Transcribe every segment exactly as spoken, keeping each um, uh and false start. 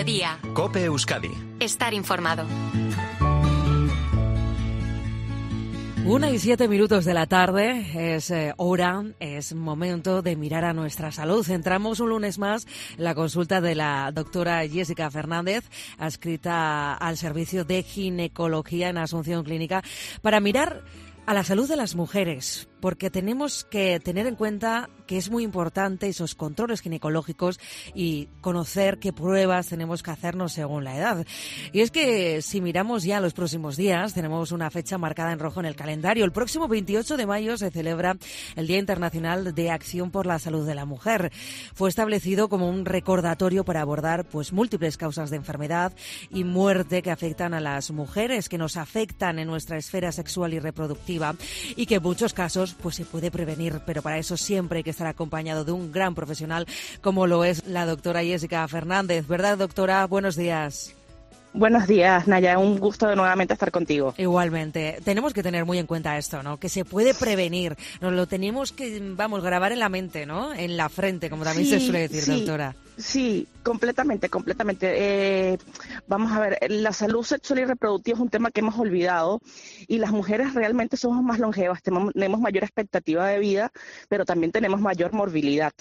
mediodía. COPE Euskadi. Estar informado. Una y siete minutos de la tarde, es eh, hora, es momento de mirar a nuestra salud. Entramos un lunes más en la consulta de la doctora Jessica Fernández, adscrita al Servicio de Ginecología en Asunción Clínica, para mirar a la salud de las mujeres, porque tenemos que tener en cuenta que es muy importante esos controles ginecológicos y conocer qué pruebas tenemos que hacernos según la edad. Y es que si miramos ya los próximos días, tenemos una fecha marcada en rojo en el calendario. El próximo veintiocho de mayo se celebra el Día Internacional de Acción por la Salud de la Mujer. Fue establecido como un recordatorio para abordar pues múltiples causas de enfermedad y muerte que afectan a las mujeres, que nos afectan en nuestra esfera sexual y reproductiva y que en muchos casos pues se puede prevenir, pero para eso siempre hay que estar acompañado de un gran profesional como lo es la doctora Jessica Fernández. ¿Verdad, doctora? Buenos días. Buenos días, Naya. Un gusto de nuevamente estar contigo. Igualmente. Tenemos que tener muy en cuenta esto, ¿no? Que se puede prevenir. Nos lo tenemos que, vamos, grabar en la mente, ¿no? En la frente, como también sí, se suele decir, sí, doctora. Sí, completamente, completamente. Eh, vamos a ver, la salud sexual y reproductiva es un tema que hemos olvidado y las mujeres realmente somos más longevas, tenemos, tenemos mayor expectativa de vida, pero también tenemos mayor morbilidad.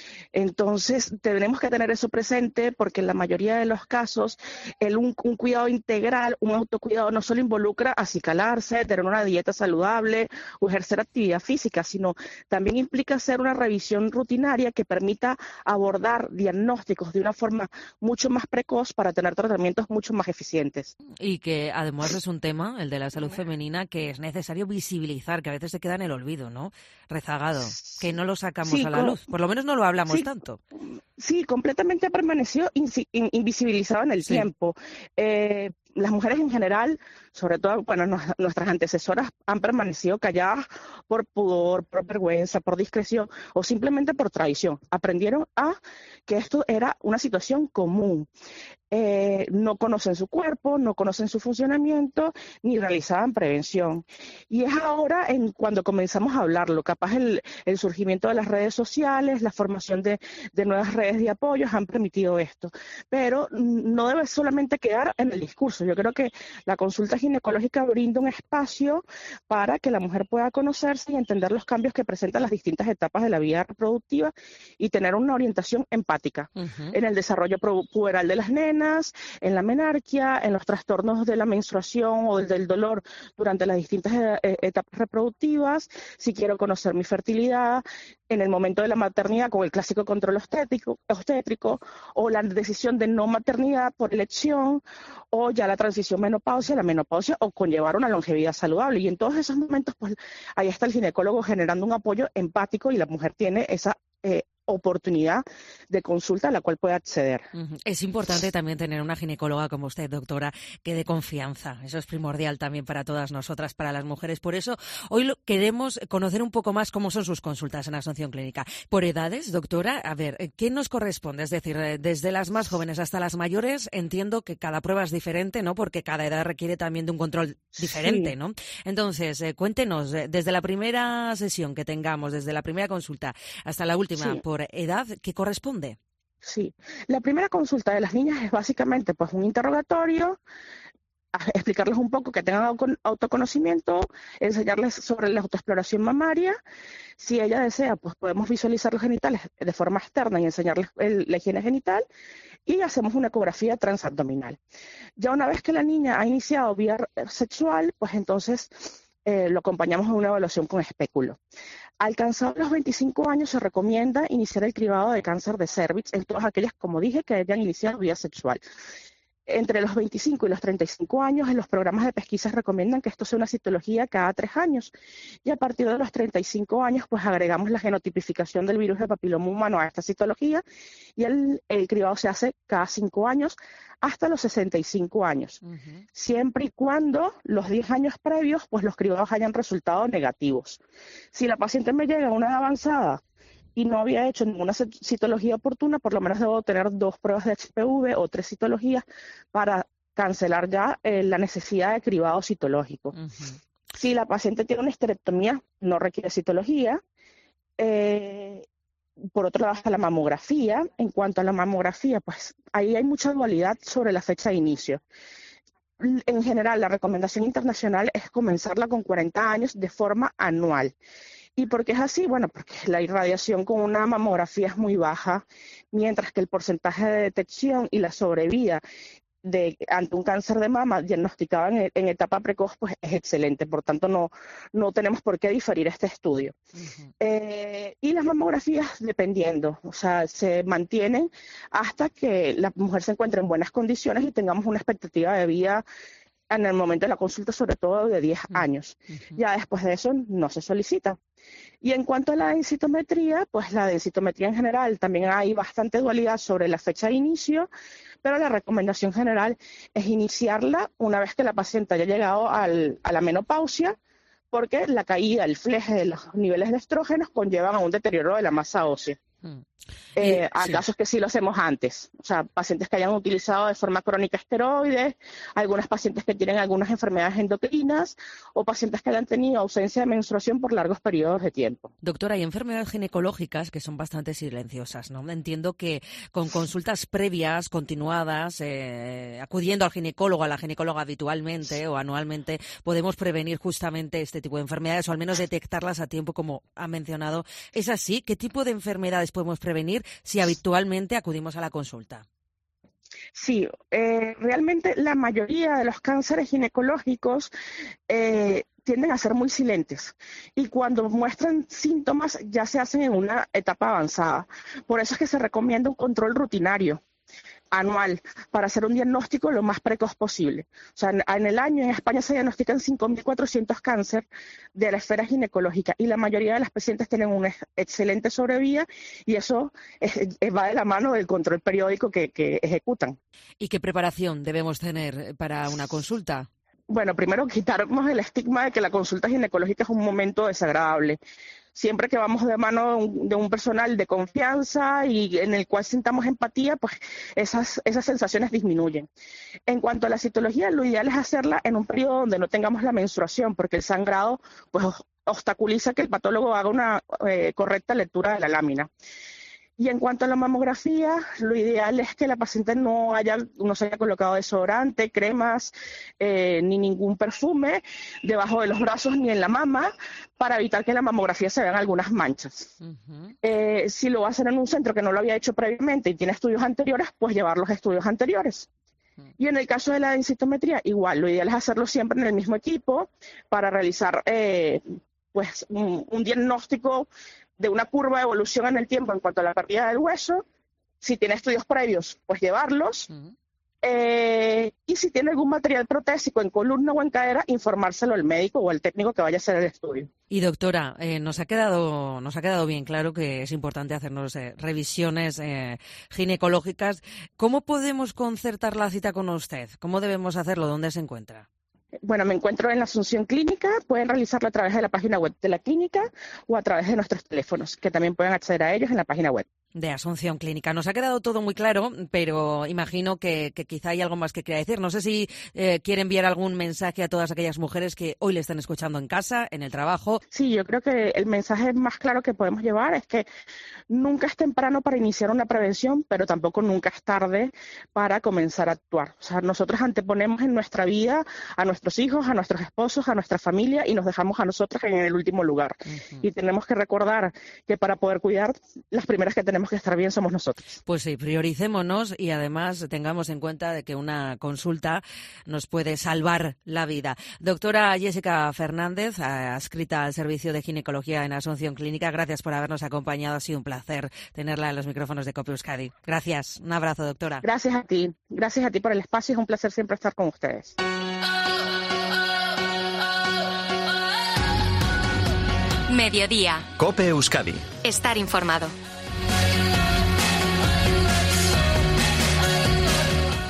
Entonces, tenemos que tener eso presente porque en la mayoría de los casos, el, un, un cuidado integral, un autocuidado no solo involucra acicalarse, tener una dieta saludable o ejercer actividad física, sino también implica hacer una revisión rutinaria que permita abordar diagnósticos de una forma mucho más precoz para tener tratamientos mucho más eficientes. Y que además es un tema, el de la salud femenina, que es necesario visibilizar, que a veces se queda en el olvido, ¿no? Rezagado, que no lo sacamos sí, a la con... luz, por lo menos no lo hablamos sí. tanto. Sí, completamente ha permanecido invisibilizado en el sí. tiempo. Eh, las mujeres en general, sobre todo, bueno, no, nuestras antecesoras han permanecido calladas por pudor, por vergüenza, por discreción o simplemente por tradición. Aprendieron a que esto era una situación común. Eh, no conocen su cuerpo, no conocen su funcionamiento, ni realizaban prevención. Y es ahora en cuando comenzamos a hablarlo, capaz el, el surgimiento de las redes sociales, la formación de, de nuevas redes de apoyos han permitido esto. Pero no debe solamente quedar en el discurso. Yo creo que la consulta ginecológica brinda un espacio para que la mujer pueda conocerse y entender los cambios que presentan las distintas etapas de la vida reproductiva y tener una orientación empática uh-huh. en el desarrollo puberal de las nenas, en la menarquia, en los trastornos de la menstruación o del, del dolor durante las distintas eh, etapas reproductivas, si quiero conocer mi fertilidad, en el momento de la maternidad con el clásico control obstétrico, obstétrico o la decisión de no maternidad por elección o ya la transición menopausia, la menopausia o conllevar una longevidad saludable. Y en todos esos momentos, pues ahí está el ginecólogo generando un apoyo empático y la mujer tiene esa eh, oportunidad de consulta a la cual puede acceder. Es importante también tener una ginecóloga como usted, doctora, que dé confianza. Eso es primordial también para todas nosotras, para las mujeres. Por eso hoy lo, queremos conocer un poco más cómo son sus consultas en Asunción Clínica. Por edades, doctora, a ver, ¿qué nos corresponde? Es decir, desde las más jóvenes hasta las mayores, entiendo que cada prueba es diferente, ¿no? Porque cada edad requiere también de un control diferente, sí. ¿no? Entonces, eh, cuéntenos, desde la primera sesión que tengamos, desde la primera consulta hasta la última, sí. por edad, ¿qué corresponde? Sí, la primera consulta de las niñas es básicamente pues un interrogatorio, explicarles un poco que tengan autoconocimiento, enseñarles sobre la autoexploración mamaria. Si ella desea, pues podemos visualizar los genitales de forma externa y enseñarles el, la higiene genital y hacemos una ecografía transabdominal. Ya una vez que la niña ha iniciado vía sexual, pues entonces eh, lo acompañamos en una evaluación con espéculo. Alcanzados los veinticinco años se recomienda iniciar el cribado de cáncer de cérvix en todas aquellas, como dije, que hayan iniciado vía sexual. Entre los veinticinco y los treinta y cinco años, en los programas de pesquisa recomiendan que esto sea una citología cada tres años. Y a partir de los treinta y cinco años, pues agregamos la genotipificación del virus de papiloma humano a esta citología y el, el cribado se hace cada cinco años hasta los sesenta y cinco años. Uh-huh. Siempre y cuando los diez años previos, pues los cribados hayan resultado negativos. Si la paciente me llega a una edad avanzada y no había hecho ninguna citología oportuna, por lo menos debo tener dos pruebas de H P V o tres citologías para cancelar ya eh, la necesidad de cribado citológico. Uh-huh. Si la paciente tiene una histerectomía, no requiere citología. Eh, por otro lado está la mamografía. En cuanto a la mamografía, pues ahí hay mucha dualidad sobre la fecha de inicio. En general, la recomendación internacional es comenzarla con cuarenta años de forma anual. ¿Y por qué es así? Bueno, porque la irradiación con una mamografía es muy baja, mientras que el porcentaje de detección y la sobrevida de ante un cáncer de mama diagnosticado en, en etapa precoz pues es excelente. Por tanto, no, no tenemos por qué diferir este estudio. Uh-huh. Eh, y las mamografías, dependiendo, o sea, se mantienen hasta que la mujer se encuentre en buenas condiciones y tengamos una expectativa de vida en el momento de la consulta, sobre todo de diez años. Uh-huh. Ya después de eso no se solicita. Y en cuanto a la densitometría, pues la densitometría en general también hay bastante dualidad sobre la fecha de inicio, pero la recomendación general es iniciarla una vez que la paciente haya llegado al, a la menopausia, porque la caída, el fleje de los niveles de estrógenos conllevan a un deterioro de la masa ósea. Mm. Eh, a sí. casos que sí lo hacemos antes, o sea, pacientes que hayan utilizado de forma crónica esteroides, algunas pacientes que tienen algunas enfermedades endocrinas o pacientes que hayan tenido ausencia de menstruación por largos periodos de tiempo. Doctora, hay enfermedades ginecológicas que son bastante silenciosas, ¿no? Entiendo que con consultas previas, continuadas, eh, acudiendo al ginecólogo, a la ginecóloga habitualmente o anualmente, podemos prevenir justamente este tipo de enfermedades o al menos detectarlas a tiempo, como ha mencionado. ¿Es así? ¿Qué tipo de enfermedades podemos prevenir si habitualmente acudimos a la consulta? Sí, eh, realmente la mayoría de los cánceres ginecológicos eh, tienden a ser muy silentes y cuando muestran síntomas ya se hacen en una etapa avanzada. Por eso es que se recomienda un control rutinario anual para hacer un diagnóstico lo más precoz posible. O sea, en, en el año en España se diagnostican cinco mil cuatrocientos cánceres de la esfera ginecológica y la mayoría de las pacientes tienen una excelente sobrevida y eso es, es, va de la mano del control periódico que, que ejecutan. ¿Y qué preparación debemos tener para una consulta? Bueno, primero quitarnos el estigma de que la consulta ginecológica es un momento desagradable. Siempre que vamos de mano de un personal de confianza y en el cual sintamos empatía, pues esas, esas sensaciones disminuyen. En cuanto a la citología, lo ideal es hacerla en un periodo donde no tengamos la menstruación, porque el sangrado pues obstaculiza que el patólogo haga una eh, correcta lectura de la lámina. Y en cuanto a la mamografía, lo ideal es que la paciente no haya, no se haya colocado desodorante, cremas, eh, ni ningún perfume debajo de los brazos ni en la mama, para evitar que en la mamografía se vean algunas manchas. Uh-huh. Eh, si lo va a hacer en un centro que no lo había hecho previamente y tiene estudios anteriores, pues llevar los estudios anteriores. Uh-huh. Y en el caso de la densitometría, igual, lo ideal es hacerlo siempre en el mismo equipo para realizar eh, pues un, un diagnóstico de una curva de evolución en el tiempo en cuanto a la pérdida del hueso. Si tiene estudios previos, pues llevarlos. Uh-huh. Eh, y si tiene algún material protésico en columna o en cadera, informárselo al médico o al técnico que vaya a hacer el estudio. Y doctora, eh, nos ha quedado nos ha quedado bien claro que es importante hacernos eh, revisiones eh, ginecológicas. ¿Cómo podemos concertar la cita con usted? ¿Cómo debemos hacerlo? ¿Dónde se encuentra? Bueno, me encuentro en la Asunción Clínica, pueden realizarlo a través de la página web de la clínica o a través de nuestros teléfonos, que también pueden acceder a ellos en la página web. De Asunción Clínica. Nos ha quedado todo muy claro, pero imagino que, que quizá hay algo más que quiera decir. No sé si eh, quiere enviar algún mensaje a todas aquellas mujeres que hoy le están escuchando en casa, en el trabajo. Sí, yo creo que el mensaje más claro que podemos llevar es que nunca es temprano para iniciar una prevención, pero tampoco nunca es tarde para comenzar a actuar. O sea, nosotros anteponemos en nuestra vida a nuestros hijos, a nuestros esposos, a nuestra familia y nos dejamos a nosotros en el último lugar. Uh-huh. Y tenemos que recordar que para poder cuidar, las primeras que tenemos que estar bien somos nosotros. Pues sí, prioricémonos y además tengamos en cuenta de que una consulta nos puede salvar la vida. Doctora Jessica Fernández, adscrita al Servicio de Ginecología en Asunción Clínica, gracias por habernos acompañado. Ha sido un placer tenerla en los micrófonos de COPE Euskadi. Gracias. Un abrazo, doctora. Gracias a ti. Gracias a ti por el espacio. Es un placer siempre estar con ustedes. Mediodía. COPE Euskadi. Estar informado.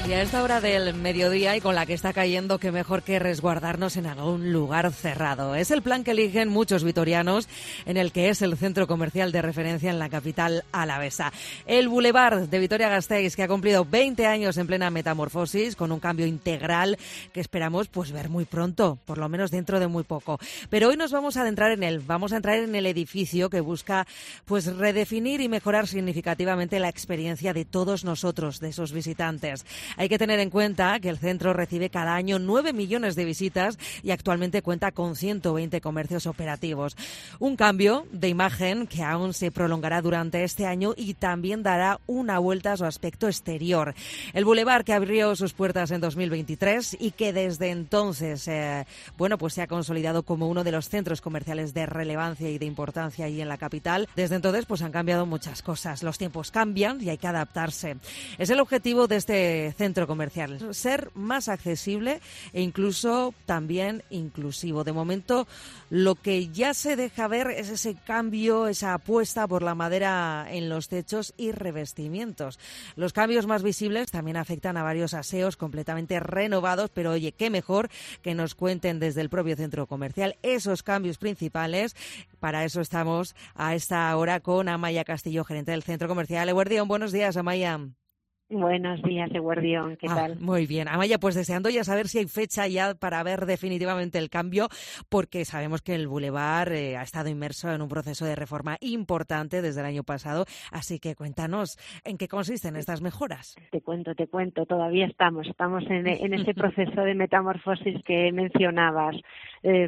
Y a esta hora del mediodía y con la que está cayendo, qué mejor que resguardarnos en algún lugar cerrado. Es el plan que eligen muchos vitorianos en el que es el centro comercial de referencia en la capital alavesa. El Boulevard de Vitoria-Gasteiz, que ha cumplido veinte años en plena metamorfosis, con un cambio integral que esperamos pues ver muy pronto, por lo menos dentro de muy poco. Pero hoy nos vamos a adentrar en él, vamos a entrar en el edificio que busca pues redefinir y mejorar significativamente la experiencia de todos nosotros, de esos visitantes. Hay que tener en cuenta que el centro recibe cada año nueve millones de visitas y actualmente cuenta con ciento veinte comercios operativos. Un cambio de imagen que aún se prolongará durante este año y también dará una vuelta a su aspecto exterior. El Boulevard, que abrió sus puertas en dos mil veintitrés y que desde entonces eh, bueno, pues se ha consolidado como uno de los centros comerciales de relevancia y de importancia ahí en la capital. Desde entonces pues han cambiado muchas cosas. Los tiempos cambian y hay que adaptarse. Es el objetivo de este centro comercial, ser más accesible e incluso también inclusivo. De momento, lo que ya se deja ver es ese cambio, esa apuesta por la madera en los techos y revestimientos. Los cambios más visibles también afectan a varios aseos completamente renovados, pero oye, qué mejor que nos cuenten desde el propio centro comercial esos cambios principales. Para eso estamos a esta hora con Amaia Castillo, gerente del centro comercial Eguerdión. Buenos días, Amaia. Buenos días, Eguerdión, ¿qué ah, tal? Muy bien. Amaya, pues deseando ya saber si hay fecha ya para ver definitivamente el cambio, porque sabemos que el Boulevard eh, ha estado inmerso en un proceso de reforma importante desde el año pasado, así que cuéntanos, ¿en qué consisten estas mejoras? Te cuento, te cuento, todavía estamos, estamos en, en ese proceso de metamorfosis que mencionabas. Eh,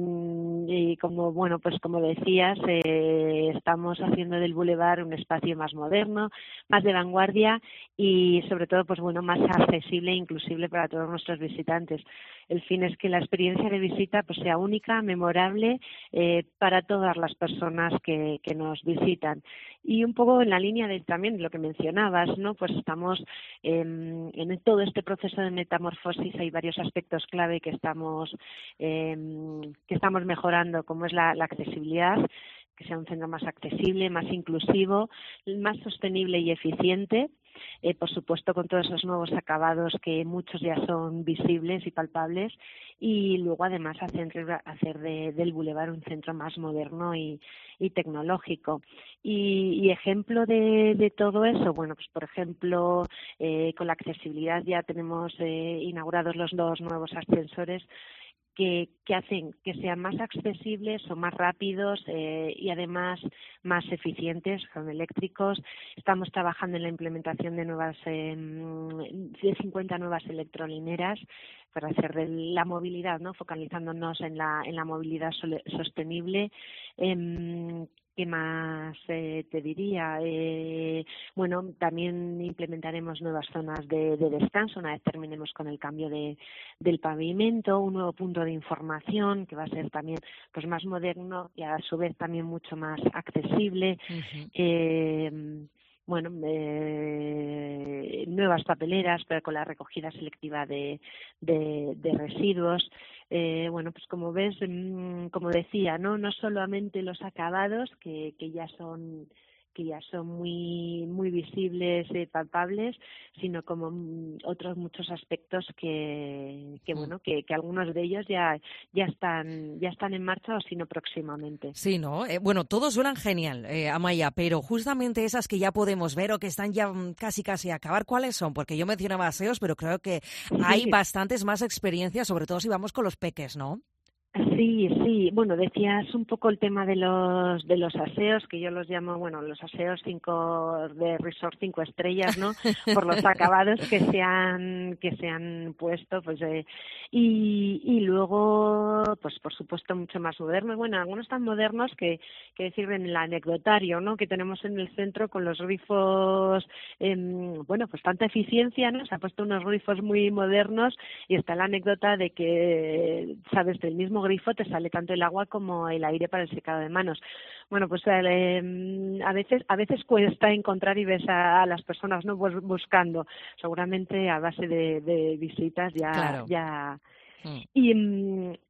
y como, bueno, pues como decías, eh, estamos haciendo del Boulevard un espacio más moderno, más de vanguardia y y sobre todo, pues bueno, más accesible e inclusive para todos nuestros visitantes. El fin es que la experiencia de visita pues sea única, memorable eh, para todas las personas que, que nos visitan. Y un poco en la línea de también lo que mencionabas, ¿no? Pues estamos eh, en todo este proceso de metamorfosis, hay varios aspectos clave que estamos eh, que estamos mejorando, como es la, la accesibilidad, que sea un centro más accesible, más inclusivo, más sostenible y eficiente. Eh, por supuesto, con todos esos nuevos acabados que muchos ya son visibles y palpables, y luego además hacer, hacer de, del Boulevard un centro más moderno y, y tecnológico. Y, y ejemplo de, de todo eso, bueno, pues por ejemplo, eh, con la accesibilidad ya tenemos eh, inaugurados los dos nuevos ascensores Que, que hacen que sean más accesibles o más rápidos eh, y además más eficientes, son eléctricos. Estamos trabajando en la implementación de nuevas eh, de cincuenta nuevas electrolineras para hacer de la movilidad, ¿no? Focalizándonos en la en la movilidad sostenible. Eh, ¿Qué más eh, te diría? Eh, bueno, también implementaremos nuevas zonas de, de descanso una vez terminemos con el cambio de, del pavimento, un nuevo punto de información que va a ser también pues más moderno y a su vez también mucho más accesible. Uh-huh. Eh, bueno, eh, nuevas papeleras, pero con la recogida selectiva de, de, de residuos. Eh, bueno, pues como ves, mmm, como decía, no no solamente los acabados que, que ya son que ya son muy muy visibles, eh, palpables, sino como mm, otros muchos aspectos que, que bueno, que, que algunos de ellos ya ya están ya están en marcha o si no próximamente. Sí, ¿no? Eh, bueno, todos suenan genial, eh, Amaia, pero justamente esas que ya podemos ver o que están ya casi casi a acabar, ¿cuáles son? Porque yo mencionaba aseos, pero creo que hay sí. bastantes más experiencias, sobre todo si vamos con los peques, ¿no? Sí, sí. Bueno, decías un poco el tema de los de los aseos, que yo los llamo, bueno, los aseos cinco de resort cinco estrellas, ¿no? Por los acabados que se han que se han puesto, pues eh, y y luego, pues por supuesto mucho más modernos. Bueno, algunos tan modernos que que decir en el anecdotario, ¿no? Que tenemos en el centro con los grifos, eh, bueno, pues tanta eficiencia, ¿no? Se ha puesto unos grifos muy modernos y está la anécdota de que, sabes, del mismo grifo te sale tanto el agua como el aire para el secado de manos. Bueno, pues eh, a veces a veces cuesta encontrar y ves a, a las personas no pues buscando. Seguramente a base de, de visitas ya claro. ya mm. y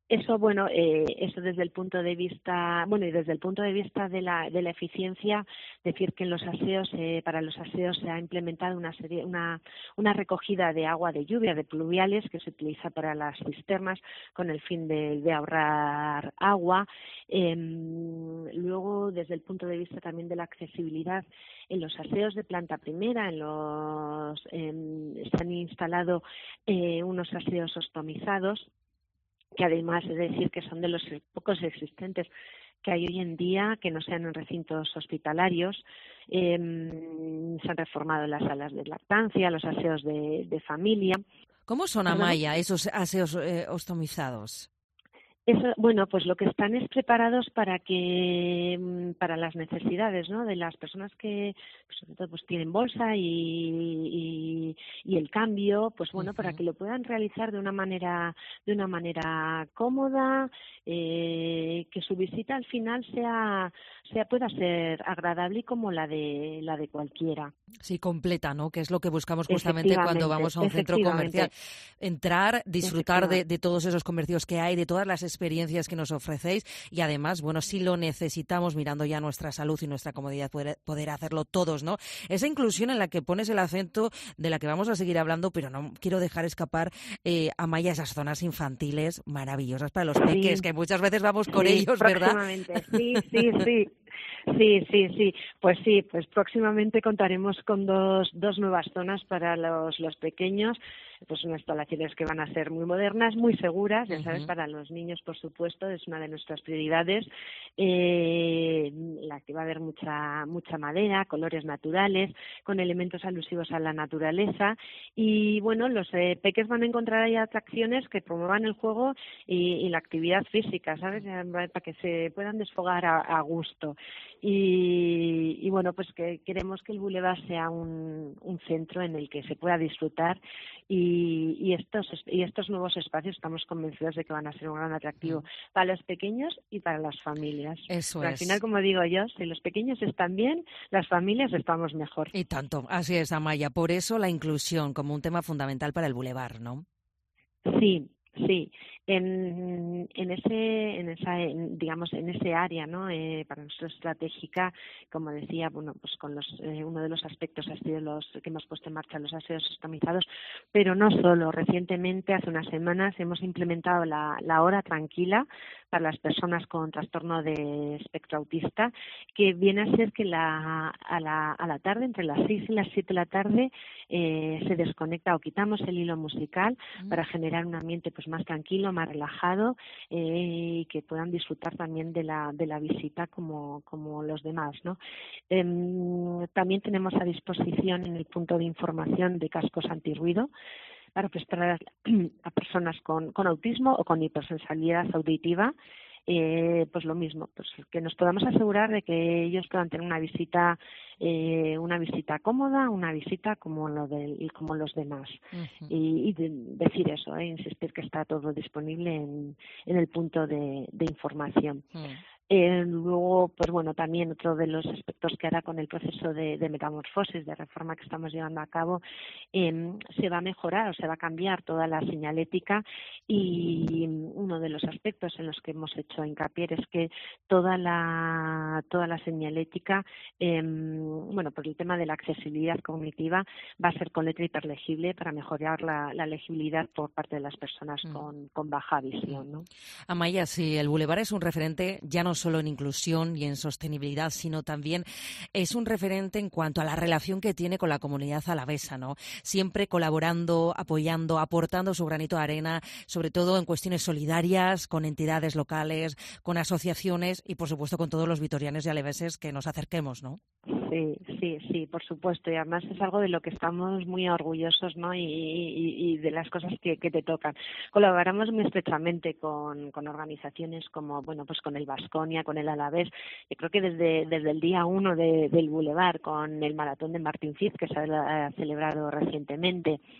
Eso, bueno, eh, eso desde el punto de vista, bueno, y desde el punto de vista de la, de la eficiencia, decir que en los aseos, eh, para los aseos se ha implementado una serie, una, una recogida de agua de lluvia, de pluviales, que se utiliza para las cisternas con el fin de, de ahorrar agua. Eh, luego, desde el punto de vista también de la accesibilidad, en los aseos de planta primera, en los, eh, se han instalado eh, unos aseos ostomizados, que además es decir que son de los pocos existentes que hay hoy en día, que no sean en recintos hospitalarios. Eh, se han reformado las salas de lactancia, los aseos de, de familia. ¿Cómo son, Amaya, esos aseos eh, ostomizados? Eso, bueno, pues lo que están es preparados para que para las necesidades, ¿no? De las personas que pues, sobre todo pues tienen bolsa y, y, y el cambio, pues bueno, uh-huh. para que lo puedan realizar de una manera de una manera cómoda, eh, que su visita al final sea sea pueda ser agradable y como la de la de cualquiera. Sí, completa, ¿no? Que es lo que buscamos justamente cuando vamos a un centro comercial. Entrar, disfrutar de, de todos esos comercios que hay, de todas las experiencias que nos ofrecéis y además, bueno, si lo necesitamos mirando ya nuestra salud y nuestra comodidad, poder, poder hacerlo todos, ¿no? Esa inclusión en la que pones el acento, de la que vamos a seguir hablando, pero no quiero dejar escapar, eh, Amaya, esas zonas infantiles maravillosas para los peques, sí. que muchas veces vamos con sí, ellos, ¿verdad? Sí, sí, sí. Sí, sí, sí. Pues sí, pues próximamente contaremos con dos, dos nuevas zonas para los, los pequeños, pues unas instalaciones que van a ser muy modernas, muy seguras, ya sabes, uh-huh. para los niños, por supuesto, es una de nuestras prioridades, eh, la que va a haber mucha, mucha madera, colores naturales, con elementos alusivos a la naturaleza y, bueno, los eh, peques van a encontrar ahí atracciones que promuevan el juego y, y la actividad física, ¿sabes?, para que se puedan desfogar a, a gusto. Y, y bueno, pues que queremos que el Boulevard sea un, un centro en el que se pueda disfrutar y, y estos y estos nuevos espacios estamos convencidos de que van a ser un gran atractivo mm. para los pequeños y para las familias. Eso Pero es. Al final, como digo yo, si los pequeños están bien, las familias estamos mejor. Y tanto, así es, Amaya. Por eso la inclusión como un tema fundamental para el Boulevard, ¿no? Sí. Sí, en, en ese, en esa, en, digamos, en ese área, ¿no? Eh, para nosotros estratégica, como decía, bueno, pues con los, eh, uno de los aspectos ha sido los que hemos puesto en marcha los aseos customizados, pero no solo. Recientemente, hace unas semanas, hemos implementado la, la hora tranquila para las personas con trastorno de espectro autista, que viene a ser que la, a la, a la tarde, entre las seis y las siete de la tarde, eh, se desconecta o quitamos el hilo musical mm. para generar un ambiente pues más tranquilo, más relajado eh, y que puedan disfrutar también de la de la visita como como los demás, ¿no? Eh, también tenemos a disposición en el punto de información de cascos antirruido para prestar a, a personas con, con autismo o con hipersensibilidad auditiva. Eh, pues lo mismo, pues que nos podamos asegurar de que ellos puedan tener una visita, eh, una visita cómoda, una visita como lo del, como los demás. Uh-huh. Y, y de, decir eso, eh, insistir que está todo disponible en, en el punto de, de información. Uh-huh. Eh, luego, pues bueno, también otro de los aspectos que hará con el proceso de, de metamorfosis, de reforma que estamos llevando a cabo, eh, se va a mejorar o se va a cambiar toda la señalética y uno de los aspectos en los que hemos hecho hincapié es que toda la toda la señalética, eh, bueno, por el tema de la accesibilidad cognitiva, va a ser con letra hiperlegible para mejorar la, la legibilidad por parte de las personas mm. con, con baja visión, ¿no? Amaya, sí, el Boulevard es un referente ya no solo en inclusión y en sostenibilidad, sino también es un referente en cuanto a la relación que tiene con la comunidad alavesa, ¿no? Siempre colaborando, apoyando, aportando su granito de arena, sobre todo en cuestiones solidarias, con entidades locales, con asociaciones y, por supuesto, con todos los vitorianos y alaveses que nos acerquemos, ¿no? Sí, sí, sí, por supuesto. Y además es algo de lo que estamos muy orgullosos, ¿no? Y, y, y de las cosas que, que te tocan. Colaboramos muy estrechamente con, con organizaciones como, bueno, pues con el Baskonia, con el Alavés. Yo creo que desde, desde el día uno de, del Boulevard, con el maratón de Martín Fiz, que se ha celebrado recientemente.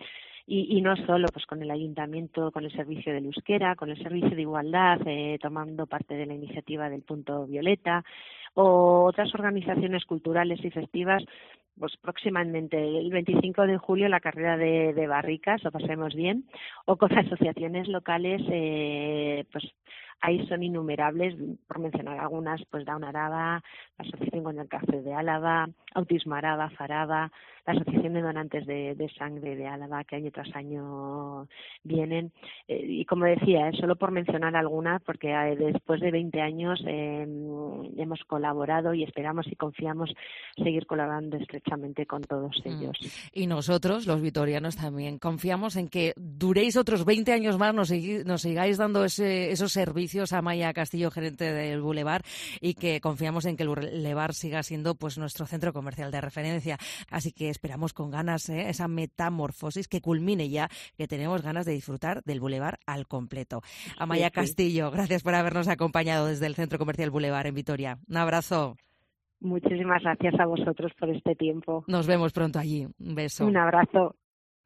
y, y no solo, pues con el ayuntamiento, con el servicio del euskera, con el servicio de igualdad, eh, tomando parte de la iniciativa del Punto Violeta, o otras organizaciones culturales y festivas. Pues próximamente, el veinticinco de julio, la carrera de, de barricas, lo pasemos bien, o con asociaciones locales, eh, pues ahí son innumerables, por mencionar algunas, pues Down Araba, la Asociación contra el Cáncer de Álava, Autismo Araba, Faraba, la Asociación de Donantes de, de Sangre de Álava, que año tras año vienen. Eh, y como decía, eh, solo por mencionar algunas, porque eh, después de veinte años eh, hemos colaborado y esperamos y confiamos seguir colaborando estrechamente con todos ellos. Mm. Y nosotros, los vitorianos, también confiamos en que duréis otros veinte años más, nos, nos sigáis dando ese, esos servicios. Amaia Castillo, gerente del Boulevard, y que confiamos en que el Boulevard siga siendo pues nuestro centro comercial de referencia. Así que esperamos con ganas ¿eh? esa metamorfosis que culmine ya, que tenemos ganas de disfrutar del Boulevard al completo. Amaia sí, sí. Castillo, gracias por habernos acompañado desde el Centro Comercial Boulevard en Vitoria. Un abrazo. Muchísimas gracias a vosotros por este tiempo. Nos vemos pronto allí. Un beso. Un abrazo.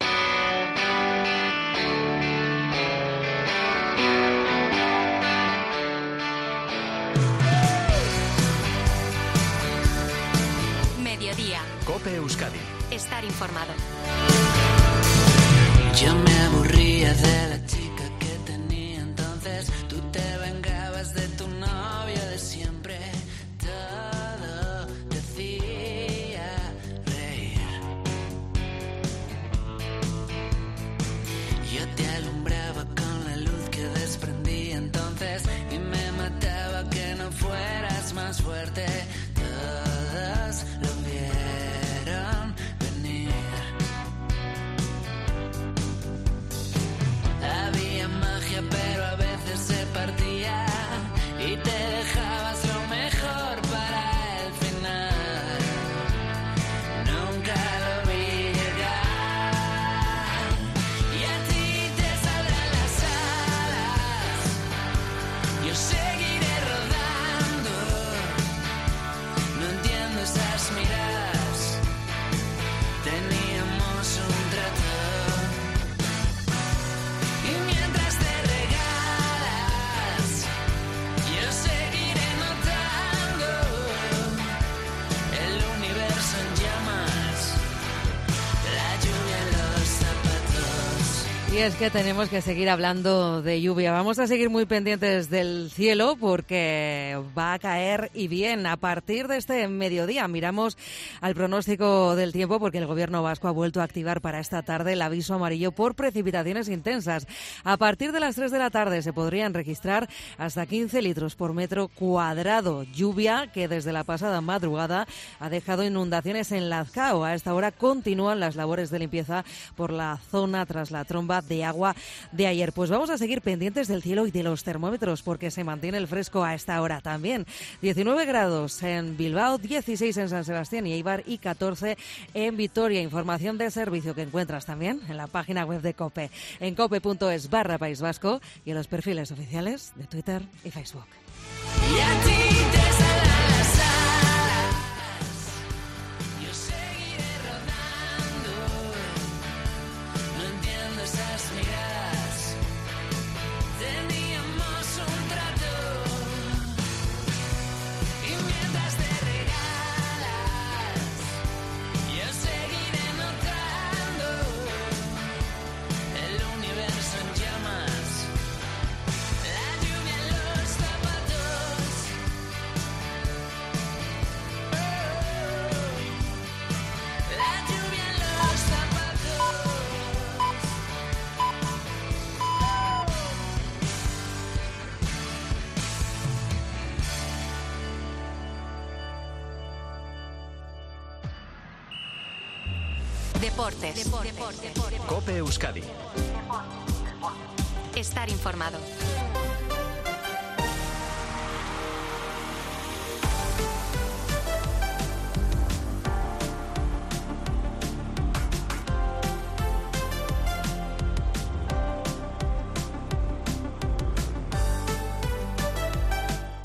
COPE Euskadi. Estar informado. Yo me aburría de la chica que tenía entonces. Tú te vengabas de tu novio de siempre. Todo te hacía reír. Yo te alumbraba con la luz que desprendía entonces y me mataba que no fueras más fuerte. Todos lo vieron venir. Había magia, pero a veces se partía y te dejabas lo mejor para el final. Nunca lo vi llegar y a ti te saldrán las alas. Yo seguiré rodando. No entiendo esas miradas. Teníamos un trato. Y mientras te regalas, yo seguiré notando el universo en llamas, la lluvia en los zapatos. Y es que tenemos que seguir hablando de lluvia. Vamos a seguir muy pendientes del cielo porque va a caer y bien a partir de este mediodía. Miramos al pronóstico del tiempo porque el gobierno vasco ha vuelto a activar para esta tarde el aviso amarillo por precipitaciones intensas. A partir de las tres de la tarde se podrían registrar hasta quince litros por metro cuadrado. Lluvia que desde la pasada madrugada ha dejado inundaciones en Lazcao. A esta hora continúan las labores de limpieza por la zona tras la tromba de agua de ayer. Pues vamos a seguir pendientes del cielo y de los termómetros porque se mantiene el fresco a esta hora también. diecinueve grados en Bilbao, dieciséis en San Sebastián y Eibar y catorce en Vitoria. Información de servicio que encuentras también en la página web de COPE, en cope.es barra País Vasco y en los perfiles oficiales de Twitter y Facebook. Y a ti te saldrán las alas. Yo seguiré rodando. No entiendo esas miradas. Teníamos un trato. Y mientras te regalas, yo seguiré notando el universo en llamas, la lluvia en los zapatos. La lluvia en los zapatos. Deportes. COPE Euskadi. Estar informado.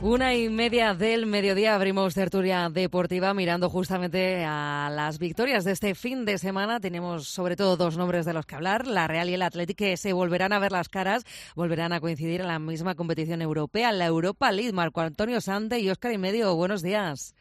Una y media del mediodía abrimos tertulia deportiva mirando justamente a las victorias de este fin de semana. Tenemos sobre todo dos nombres de los que hablar, la Real y el Athletic, que se volverán a ver las caras, volverán a coincidir en la misma competición europea, la Europa League. Marco Antonio Sande y Óscar y Medio, buenos días.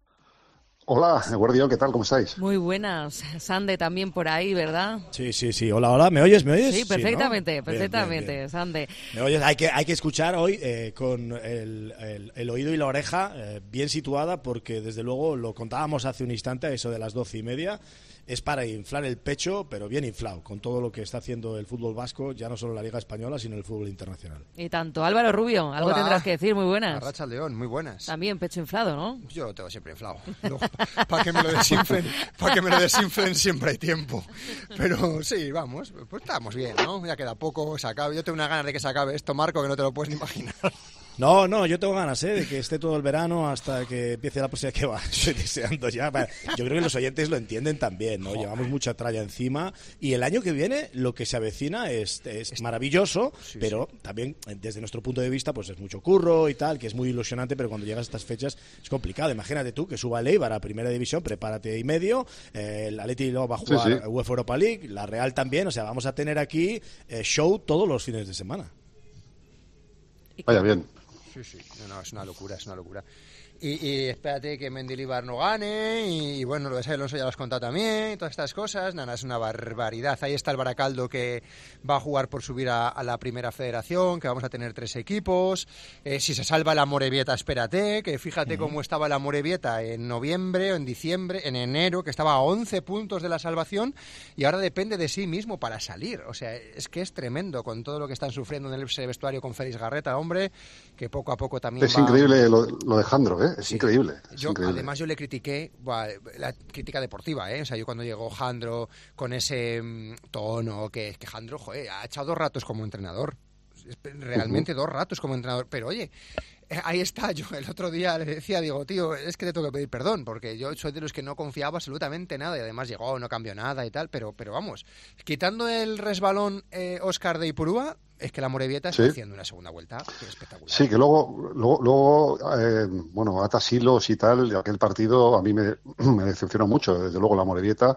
Hola, Guardián, ¿qué tal? ¿Cómo estáis? Muy buenas. Sande también por ahí, ¿verdad? Sí, sí, sí. Hola, hola. ¿Me oyes? ¿Me oyes? Sí, perfectamente, Sí, ¿no? perfectamente, bien, bien, bien. Sande. ¿Me oyes? Hay que, hay que escuchar hoy eh, con el, el, el oído y la oreja eh, bien situada, porque desde luego lo contábamos hace un instante, a eso de las doce y media. Es para inflar el pecho, pero bien inflado, con todo lo que está haciendo el fútbol vasco, ya no solo en la Liga Española, sino en el fútbol internacional. Y tanto. Álvaro Rubio, algo Hola. tendrás que decir, muy buenas. Arracha León, muy buenas. También pecho inflado, ¿no? Yo lo tengo siempre inflado. No, para que me lo desinflen, para que me lo desinflen siempre hay tiempo. Pero sí, vamos, pues estamos bien, ¿no? Ya queda poco, se acabe. Yo tengo unas ganas de que se acabe esto, Marco, que no te lo puedes ni imaginar. No, no, yo tengo ganas, ¿eh? De que esté todo el verano hasta que empiece la próxima que va. Estoy deseando ya. Yo creo que los oyentes lo entienden también, ¿no? Llevamos mucha tralla encima y el año que viene lo que se avecina es, es maravilloso, sí, pero sí. También desde nuestro punto de vista pues es mucho curro y tal, que es muy ilusionante, pero cuando llegas a estas fechas es complicado. Imagínate tú que suba el Eibar a Primera División, prepárate y medio, eh, el Atleti luego va a jugar sí, sí. UEFA Europa League, la Real también, o sea, vamos a tener aquí eh, show todos los fines de semana. Vaya bien. Sí, sí, no, no, es una locura, es una locura. Y, y espérate que Mendilibar no gane, y, y bueno, lo de Alonso ya lo has contado también, y todas estas cosas, nada, es una barbaridad. Ahí está el Baracaldo, que va a jugar por subir a, a la primera federación, que vamos a tener tres equipos. Eh, si se salva la Amorebieta, espérate, que fíjate uh-huh. cómo estaba la Amorebieta en noviembre o en diciembre, en enero, que estaba a once puntos de la salvación, y ahora depende de sí mismo para salir. O sea, es que es tremendo con todo lo que están sufriendo en el vestuario con Félix Garreta, hombre, que poco a poco también es va... increíble lo, lo de Jandro, ¿eh? Es sí. increíble. Es yo, increíble. Además, yo le critiqué, buah, la crítica deportiva, ¿eh? O sea, yo cuando llegó Jandro con ese um, tono, que, que Jandro, joder, ha echado dos ratos como entrenador. Realmente uh-huh. dos ratos como entrenador. Pero oye, ahí está. Yo el otro día le decía, digo, tío, es que te tengo que pedir perdón, porque yo soy de los que no confiaba absolutamente nada, y además llegó, no cambió nada y tal, pero, pero vamos, quitando el resbalón eh, Óscar de Ipurúa, es que la Amorebieta está sí. haciendo una segunda vuelta que es espectacular. Sí, que luego, luego, luego eh, bueno, atas hilos y tal, aquel partido a mí me, me decepcionó mucho, desde luego la Amorebieta,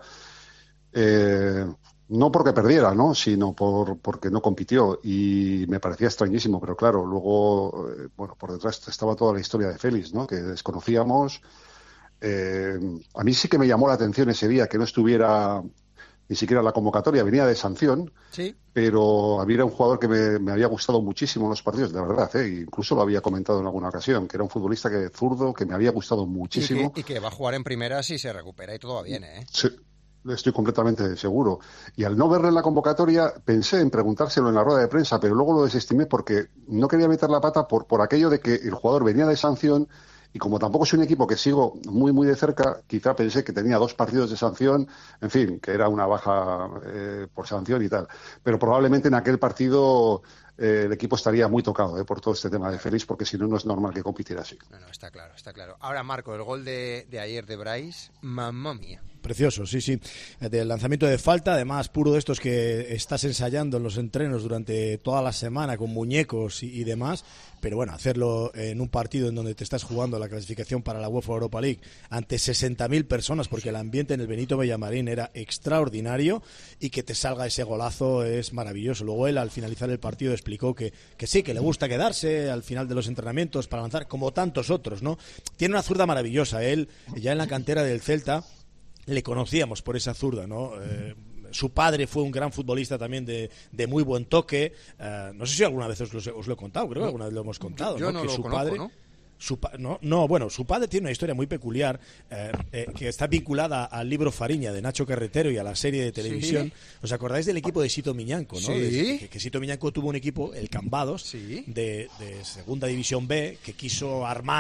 eh, no porque perdiera, ¿no? Sino por porque no compitió, y me parecía extrañísimo, pero claro, luego, eh, bueno, por detrás estaba toda la historia de Félix, ¿no? Que desconocíamos. Eh, a mí sí que me llamó la atención ese día que no estuviera ni siquiera la convocatoria, venía de sanción, sí. pero a mí era un jugador que me, me había gustado muchísimo en los partidos, de verdad, ¿eh? Incluso lo había comentado en alguna ocasión, que era un futbolista que zurdo, que me había gustado muchísimo. Y que, y que va a jugar en primera si se recupera y todo va bien, ¿eh? Sí, estoy completamente seguro. Y al no verle en la convocatoria, pensé en preguntárselo en la rueda de prensa, pero luego lo desestimé porque no quería meter la pata por, por aquello de que el jugador venía de sanción. Y como tampoco soy un equipo que sigo muy, muy de cerca, quizá pensé que tenía dos partidos de sanción, en fin, que era una baja eh, por sanción y tal. Pero probablemente en aquel partido eh, el equipo estaría muy tocado eh, por todo este tema de Félix, porque si no, no es normal que compitiera así. No, no, está claro, está claro. Ahora, Marco, el gol de, de ayer de Brais, mamma mía. Precioso, sí, sí. Del lanzamiento de falta, además puro de estos que estás ensayando en los entrenos durante toda la semana con muñecos y, y demás, pero bueno, hacerlo en un partido en donde te estás jugando la clasificación para la UEFA Europa League ante sesenta mil personas, porque el ambiente en el Benito Villamarín era extraordinario, y que te salga ese golazo es maravilloso. Luego él, al finalizar el partido, explicó que, que sí, que le gusta quedarse al final de los entrenamientos para lanzar, como tantos otros, ¿no? Tiene una zurda maravillosa. Él, ya en la cantera del Celta, le conocíamos por esa zurda, ¿no? Eh, su padre fue un gran futbolista también de, de muy buen toque. Uh, no sé si alguna vez os lo, os lo he contado, creo que alguna vez lo hemos contado. Yo ¿no? no que lo su conozco, padre, ¿no? Su pa- no, no, bueno, su padre tiene una historia muy peculiar eh, eh, que está vinculada al libro Fariña de Nacho Carretero y a la serie de televisión. ¿Sí? ¿Os acordáis del equipo de Sito Miñanco, no? Sí. De, que, que Sito Miñanco tuvo un equipo, el Cambados, sí. de, de Segunda División B, que quiso armar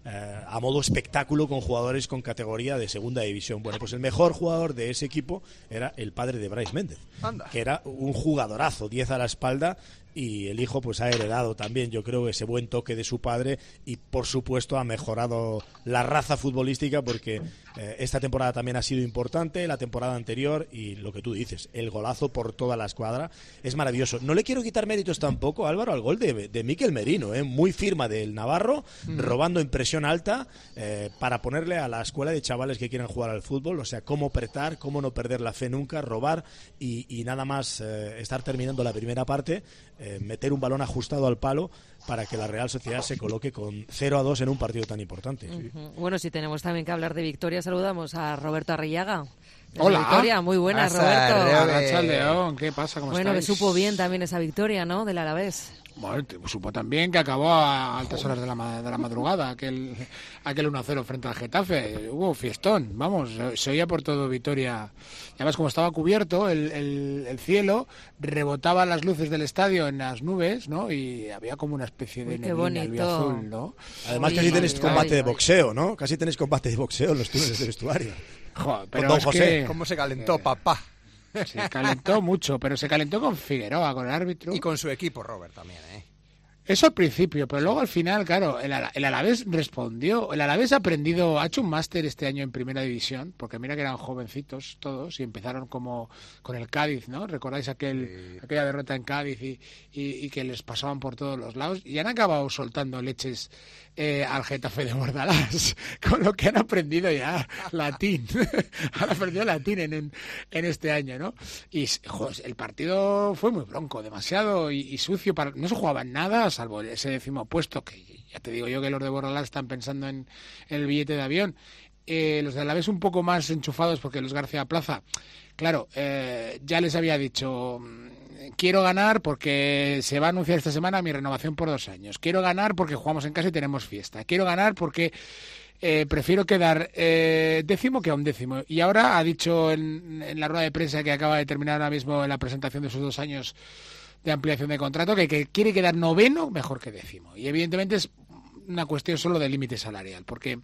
eh, a modo espectáculo con jugadores con categoría de segunda división. Bueno, pues el mejor jugador de ese equipo era el padre de Brais Méndez, Anda. que era un jugadorazo, diez a la espalda, y el hijo pues ha heredado también, yo creo, ese buen toque de su padre y por supuesto ha mejorado la raza futbolística porque eh, esta temporada también ha sido importante, la temporada anterior, y lo que tú dices, el golazo por toda la escuadra es maravilloso. No le quiero quitar méritos tampoco, Álvaro, al gol de, de Mikel Merino, ¿eh? Muy firma del Navarro, mm. robando en presión alta eh, para ponerle a la escuela de chavales que quieren jugar al fútbol, o sea, cómo apretar, cómo no perder la fe nunca, robar y, y nada más eh, estar terminando la primera parte, eh, meter un balón ajustado al palo para que la Real Sociedad se coloque con cero a dos en un partido tan importante. Uh-huh. Sí. Bueno, si tenemos también que hablar de victoria, saludamos a Roberto Arriaga. Hola. Victoria, muy buenas, Roberto. Hola, León, ¿qué pasa? ¿Cómo bueno, estáis? Que supo bien también esa victoria, ¿no?, del Alavés. Bueno, supo también que acabó a altas horas de la, de la madrugada, aquel, aquel uno a cero frente al Getafe. Hubo fiestón, vamos, se oía por todo Vitoria. Y además, como estaba cubierto el, el, el cielo, rebotaban las luces del estadio en las nubes, ¿no? Y había como una especie de neblina azul, ¿no? Además, casi tenéis combate de boxeo, ¿no? Casi tenéis combate de boxeo en los túneles del vestuario. Joder, pero Don es José. Que... ¿Cómo se calentó, papá? Se calentó mucho, pero se calentó con Figueroa, con el árbitro. Y con su equipo, Robert, también, ¿eh? Eso al principio, pero luego al final, claro, el, el Alavés respondió. El Alavés ha aprendido, ha hecho un máster este año en Primera División, porque mira que eran jovencitos todos y empezaron como con el Cádiz, ¿no? ¿Recordáis aquel sí. aquella derrota en Cádiz y, y, y que les pasaban por todos los lados? Y han acabado soltando leches eh, al Getafe de Bordalás, con lo que han aprendido ya latín. Han aprendido latín en, en, en este año, ¿no? Y joder, el partido fue muy bronco, demasiado y, y sucio. Para, no se jugaba en nada, salvo ese décimo puesto, que ya te digo yo que los de Bordalás están pensando en, en el billete de avión. Eh, los de Alavés un poco más enchufados porque los García Plaza, claro, eh, ya les había dicho, quiero ganar porque se va a anunciar esta semana mi renovación por dos años, quiero ganar porque jugamos en casa y tenemos fiesta, quiero ganar porque eh, prefiero quedar eh, décimo que a un décimo. Y ahora ha dicho en, en la rueda de prensa que acaba de terminar ahora mismo en la presentación de sus dos años de ampliación de contrato, que, que quiere quedar noveno mejor que décimo. Y evidentemente es una cuestión solo de límite salarial, porque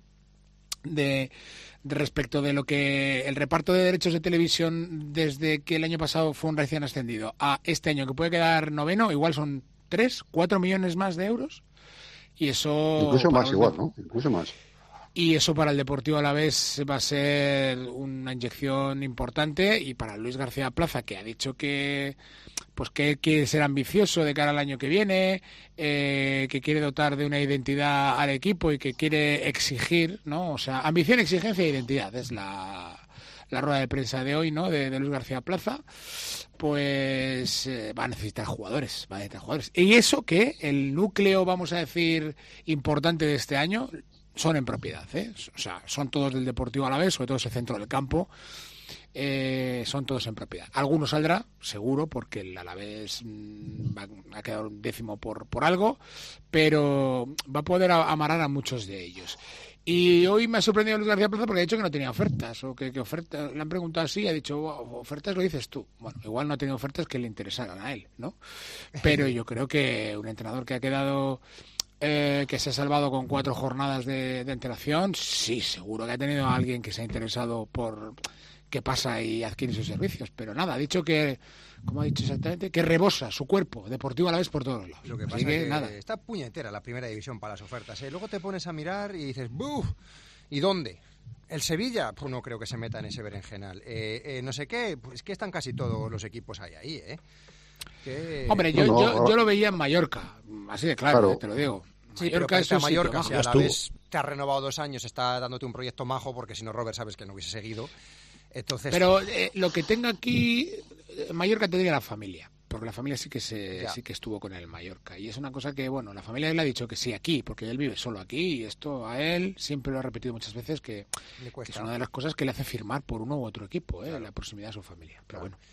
de, de respecto de lo que el reparto de derechos de televisión desde que el año pasado fue un recién ascendido a este año que puede quedar noveno, igual son tres, cuatro millones más de euros. Y eso... Incluso más igual, ¿no? Incluso más. Y eso para el Deportivo Alavés va a ser una inyección importante, y para Luis García Plaza, que ha dicho que pues que quiere ser ambicioso de cara al año que viene, eh, que quiere dotar de una identidad al equipo y que quiere exigir, ¿no? O sea, ambición, exigencia e identidad es la, la rueda de prensa de hoy, ¿no? De, de Luis García Plaza. Pues eh, va a necesitar jugadores, va a necesitar jugadores. Y eso que el núcleo, vamos a decir, importante de este año son en propiedad, ¿eh? O sea, son todos del Deportivo Alavés, sobre todo ese centro del campo, eh, son todos en propiedad. Alguno saldrá, seguro, porque el Alavés mmm, va, ha quedado décimo por, por algo, pero va a poder amarrar a muchos de ellos. Y hoy me ha sorprendido Luis García Plaza porque ha dicho que no tenía ofertas, o que, que ofertas, le han preguntado así y ha dicho, wow, ofertas lo dices tú. Bueno, igual no ha tenido ofertas que le interesaran a él, ¿no? Pero yo creo que un entrenador que ha quedado... Eh, que se ha salvado con cuatro jornadas de, de antelación, sí, seguro que ha tenido a alguien que se ha interesado por qué pasa y adquiere sus servicios, pero nada, ha dicho que, como ha dicho exactamente, que rebosa su cuerpo Deportivo Alavés por todos lados. Lo que pasa Así que, es que nada. Está puñetera la primera división para las ofertas, ¿eh? Luego te pones a mirar y dices, ¡buf! ¿Y dónde? ¿El Sevilla? Pues no creo que se meta en ese berenjenal. Eh, eh, no sé qué, pues que están casi todos los equipos ahí, ahí ¿eh? Que... Hombre, yo, no, no, yo, yo lo veía en Mallorca, así de claro, claro. Eh, te lo digo. Sí, Mallorca pero es un Mallorca, sitio, si a la vez te ha renovado dos años, está dándote un proyecto majo, porque si no, Robert, sabes que no hubiese seguido. Entonces, pero eh, lo que tenga aquí, Mallorca tendría la familia, porque la familia sí que se ya. sí que estuvo con él en Mallorca, y es una cosa que, bueno, la familia le ha dicho que sí aquí, porque él vive solo aquí, y esto a él siempre lo ha repetido muchas veces, que, que es una de las cosas que le hace firmar por uno u otro equipo, ¿eh? Claro. La proximidad de su familia, pero bueno.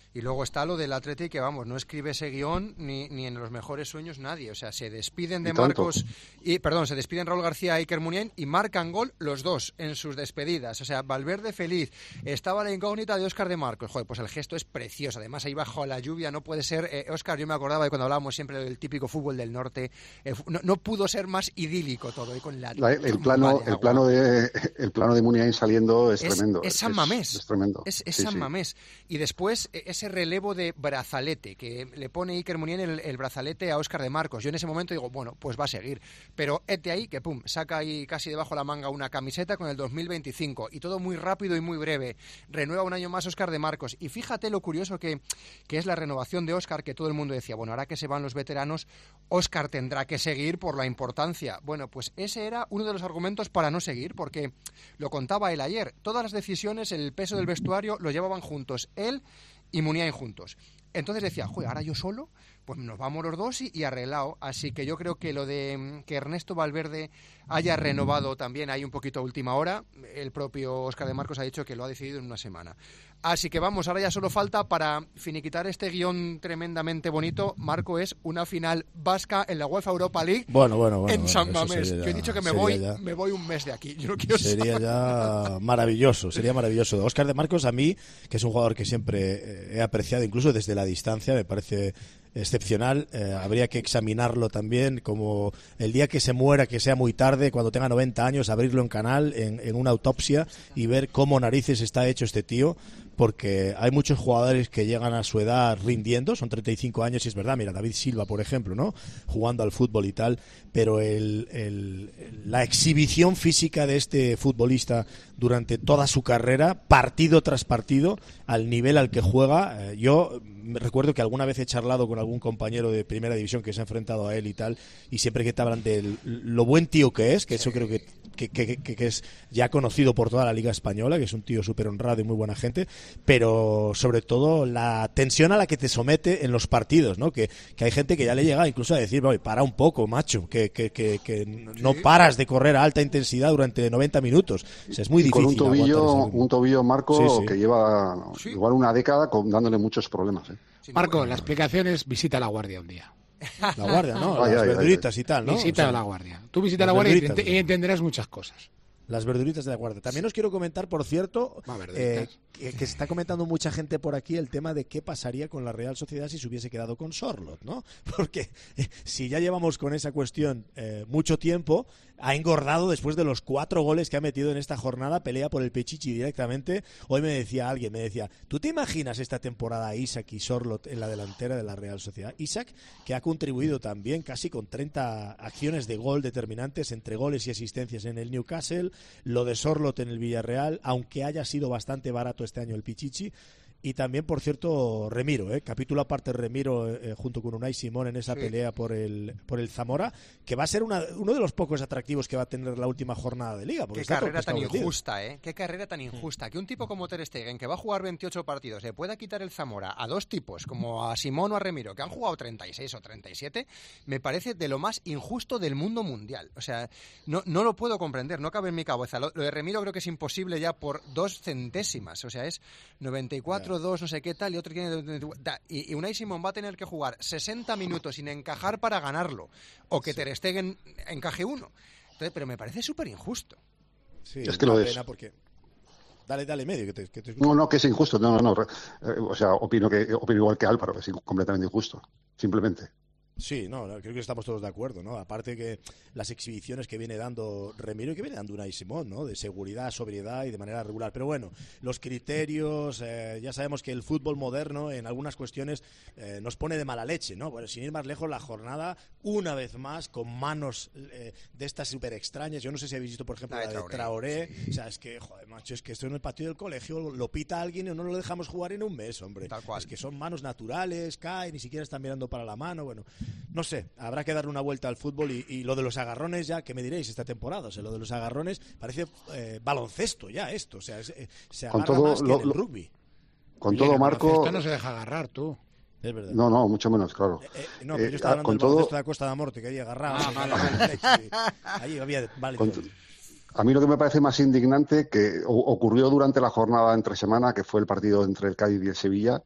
Y luego está lo del Atleti, que vamos, no escribe ese guión ni, ni en los mejores sueños nadie. O sea, se despiden de Marcos, y perdón, se despiden Raúl García y Iker Muniain y marcan gol los dos en sus despedidas. O sea, Valverde feliz. Estaba la incógnita de Óscar de Marcos. Joder, pues el gesto es precioso. Además, ahí bajo la lluvia no puede ser... Eh, Óscar, yo me acordaba de cuando hablábamos siempre del típico fútbol del norte. Eh, no, no pudo ser más idílico todo. Y con la, la, el, plano, el, plano de, el plano de Muniain saliendo es, es tremendo. Es San Mamés. Es, es tremendo. Es, es sí, San sí. Mamés. Y después ese relevo de brazalete, que le pone Iker Muniain el, el brazalete a Óscar de Marcos. Yo en ese momento digo, bueno, pues va a seguir. Pero es de ahí que, pum, saca ahí casi debajo la manga una camiseta con el dos mil veinticinco. Y todo muy rápido y muy breve. Renueva un año más Óscar de Marcos. Y fíjate lo curioso que, que es la renovación de Óscar, que todo el mundo decía, bueno, ahora que se van los veteranos, Óscar tendrá que seguir por la importancia. Bueno, pues ese era uno de los argumentos para no seguir, porque lo contaba él ayer. Todas las decisiones, el peso del vestuario, lo llevaban juntos. Él y Muniain juntos. Entonces decía, joder, ahora yo solo, pues nos vamos los dos y, y arreglado. Así que yo creo que lo de que Ernesto Valverde haya renovado también ahí un poquito a última hora, el propio Óscar de Marcos ha dicho que lo ha decidido en una semana. Así que vamos, ahora ya solo falta para finiquitar este guión tremendamente bonito. Marco, es una final vasca en la UEFA Europa League. Bueno, bueno, bueno. En bueno, San Mamés. Yo he dicho que me voy, ya, me voy un mes de aquí. Yo no quiero sería saber. ya maravilloso, sería maravilloso. Óscar de Marcos, a mí, que es un jugador que siempre he apreciado, incluso desde la distancia, me parece excepcional. Eh, habría que examinarlo también, como el día que se muera, que sea muy tarde, cuando tenga noventa años, abrirlo en canal, en, en una autopsia y ver cómo narices está hecho este tío, porque hay muchos jugadores que llegan a su edad rindiendo, son treinta y cinco años y es verdad, mira, David Silva, por ejemplo, ¿no? Jugando al fútbol y tal, pero el, el, la exhibición física de este futbolista durante toda su carrera, partido tras partido, al nivel al que juega, eh, yo recuerdo que alguna vez he charlado con algún compañero de primera división que se ha enfrentado a él y tal, y siempre que te hablan de lo buen tío que es, que eso creo que, que, que, que, que es ya conocido por toda la Liga Española, que es un tío súper honrado y muy buena gente, pero sobre todo la tensión a la que te somete en los partidos, ¿no? Que, que hay gente que ya le llega incluso a decir, para un poco, macho, que, que, que, que no paras de correr a alta intensidad durante noventa minutos. O sea, es muy y difícil. Con un tobillo, un tobillo, Marco, sí, sí. que lleva no, sí. igual una década con, dándole muchos problemas. ¿eh? Marco, la explicación es visita La Guardia un día. La Guardia, ¿no? Ay, Las ay, verduritas ay, ay. y tal, ¿no? Visita o sea, La Guardia. Tú visita La Guardia y, y entenderás muchas cosas. Las verduritas de La Guardia. También os quiero comentar, por cierto, eh, que, que se está comentando mucha gente por aquí el tema de qué pasaría con la Real Sociedad si se hubiese quedado con Sorloth, ¿no? Porque eh, si ya llevamos con esa cuestión eh, mucho tiempo, ha engordado después de los cuatro goles que ha metido en esta jornada, pelea por el Pichichi directamente. Hoy me decía alguien, me decía, ¿tú te imaginas esta temporada a Isaac y Sorloth en la delantera de la Real Sociedad? Isaac, que ha contribuido también casi con treinta acciones de gol determinantes entre goles y asistencias en el Newcastle, lo de Sorloth en el Villarreal, aunque haya sido bastante barato este año el Pichichi. Y también, por cierto, Remiro, ¿eh? capítulo aparte Remiro eh, junto con Unai Simón en esa sí. pelea por el por el Zamora, que va a ser una, uno de los pocos atractivos que va a tener la última jornada de Liga. Qué carrera tan injusta, ¿eh? Qué carrera tan injusta. Que un tipo como Ter Stegen, que va a jugar veintiocho partidos, le pueda quitar el Zamora a dos tipos, como a Simón o a Remiro, que han jugado treinta y seis o treinta y siete, me parece de lo más injusto del mundo mundial. O sea, no, no lo puedo comprender, no cabe en mi cabeza. Lo, lo de Remiro creo que es imposible ya por dos centésimas. O sea, es noventa y cuatro dos, no sé qué tal, y otro tiene... Y, y Unai Simón va a tener que jugar sesenta minutos sin encajar para ganarlo, o que sí. Ter Stegen encaje uno. Entonces, pero me parece súper injusto. Sí, es que lo es. Porque... Dale, dale, medio. Que te, que te... No, no, que es injusto. No, no, no. Eh, o sea, opino, que, opino igual que Álvaro, que es completamente injusto. Simplemente. Sí, no, creo que estamos todos de acuerdo, ¿no? Aparte que las exhibiciones que viene dando Remiro y que viene dando Unai Simón, ¿no? De seguridad, sobriedad y de manera regular. Pero bueno, los criterios, eh, ya sabemos que el fútbol moderno en algunas cuestiones eh, nos pone de mala leche, ¿no? Bueno, sin ir más lejos, la jornada, una vez más, con manos eh, de estas súper extrañas. Yo no sé si habéis visto, por ejemplo, la de, la de Traoré. Sí. O sea, es que, joder, macho, es que esto en el partido del colegio lo pita alguien y no lo dejamos jugar en un mes, hombre. Tal cual. Es que son manos naturales, caen, ni siquiera están mirando para la mano, bueno... No sé, habrá que darle una vuelta al fútbol y, y lo de los agarrones ya, ¿qué me diréis esta temporada? O sea, lo de los agarrones parece eh, baloncesto ya esto, o sea, es, eh, se agarra con todo más lo, que en el rugby. Con Oye, todo, Marco... Esto no se deja agarrar, tú. Es verdad. No, no, mucho menos, claro. Eh, eh, no, pero yo estaba eh, hablando del todo... baloncesto de la Costa de Morte, que ahí agarraba. Ah, vale, vale. Ahí había... Vale, con t- a mí lo que me parece más indignante, que ocurrió durante la jornada entre semana, que fue el partido entre el Cádiz y el Sevilla,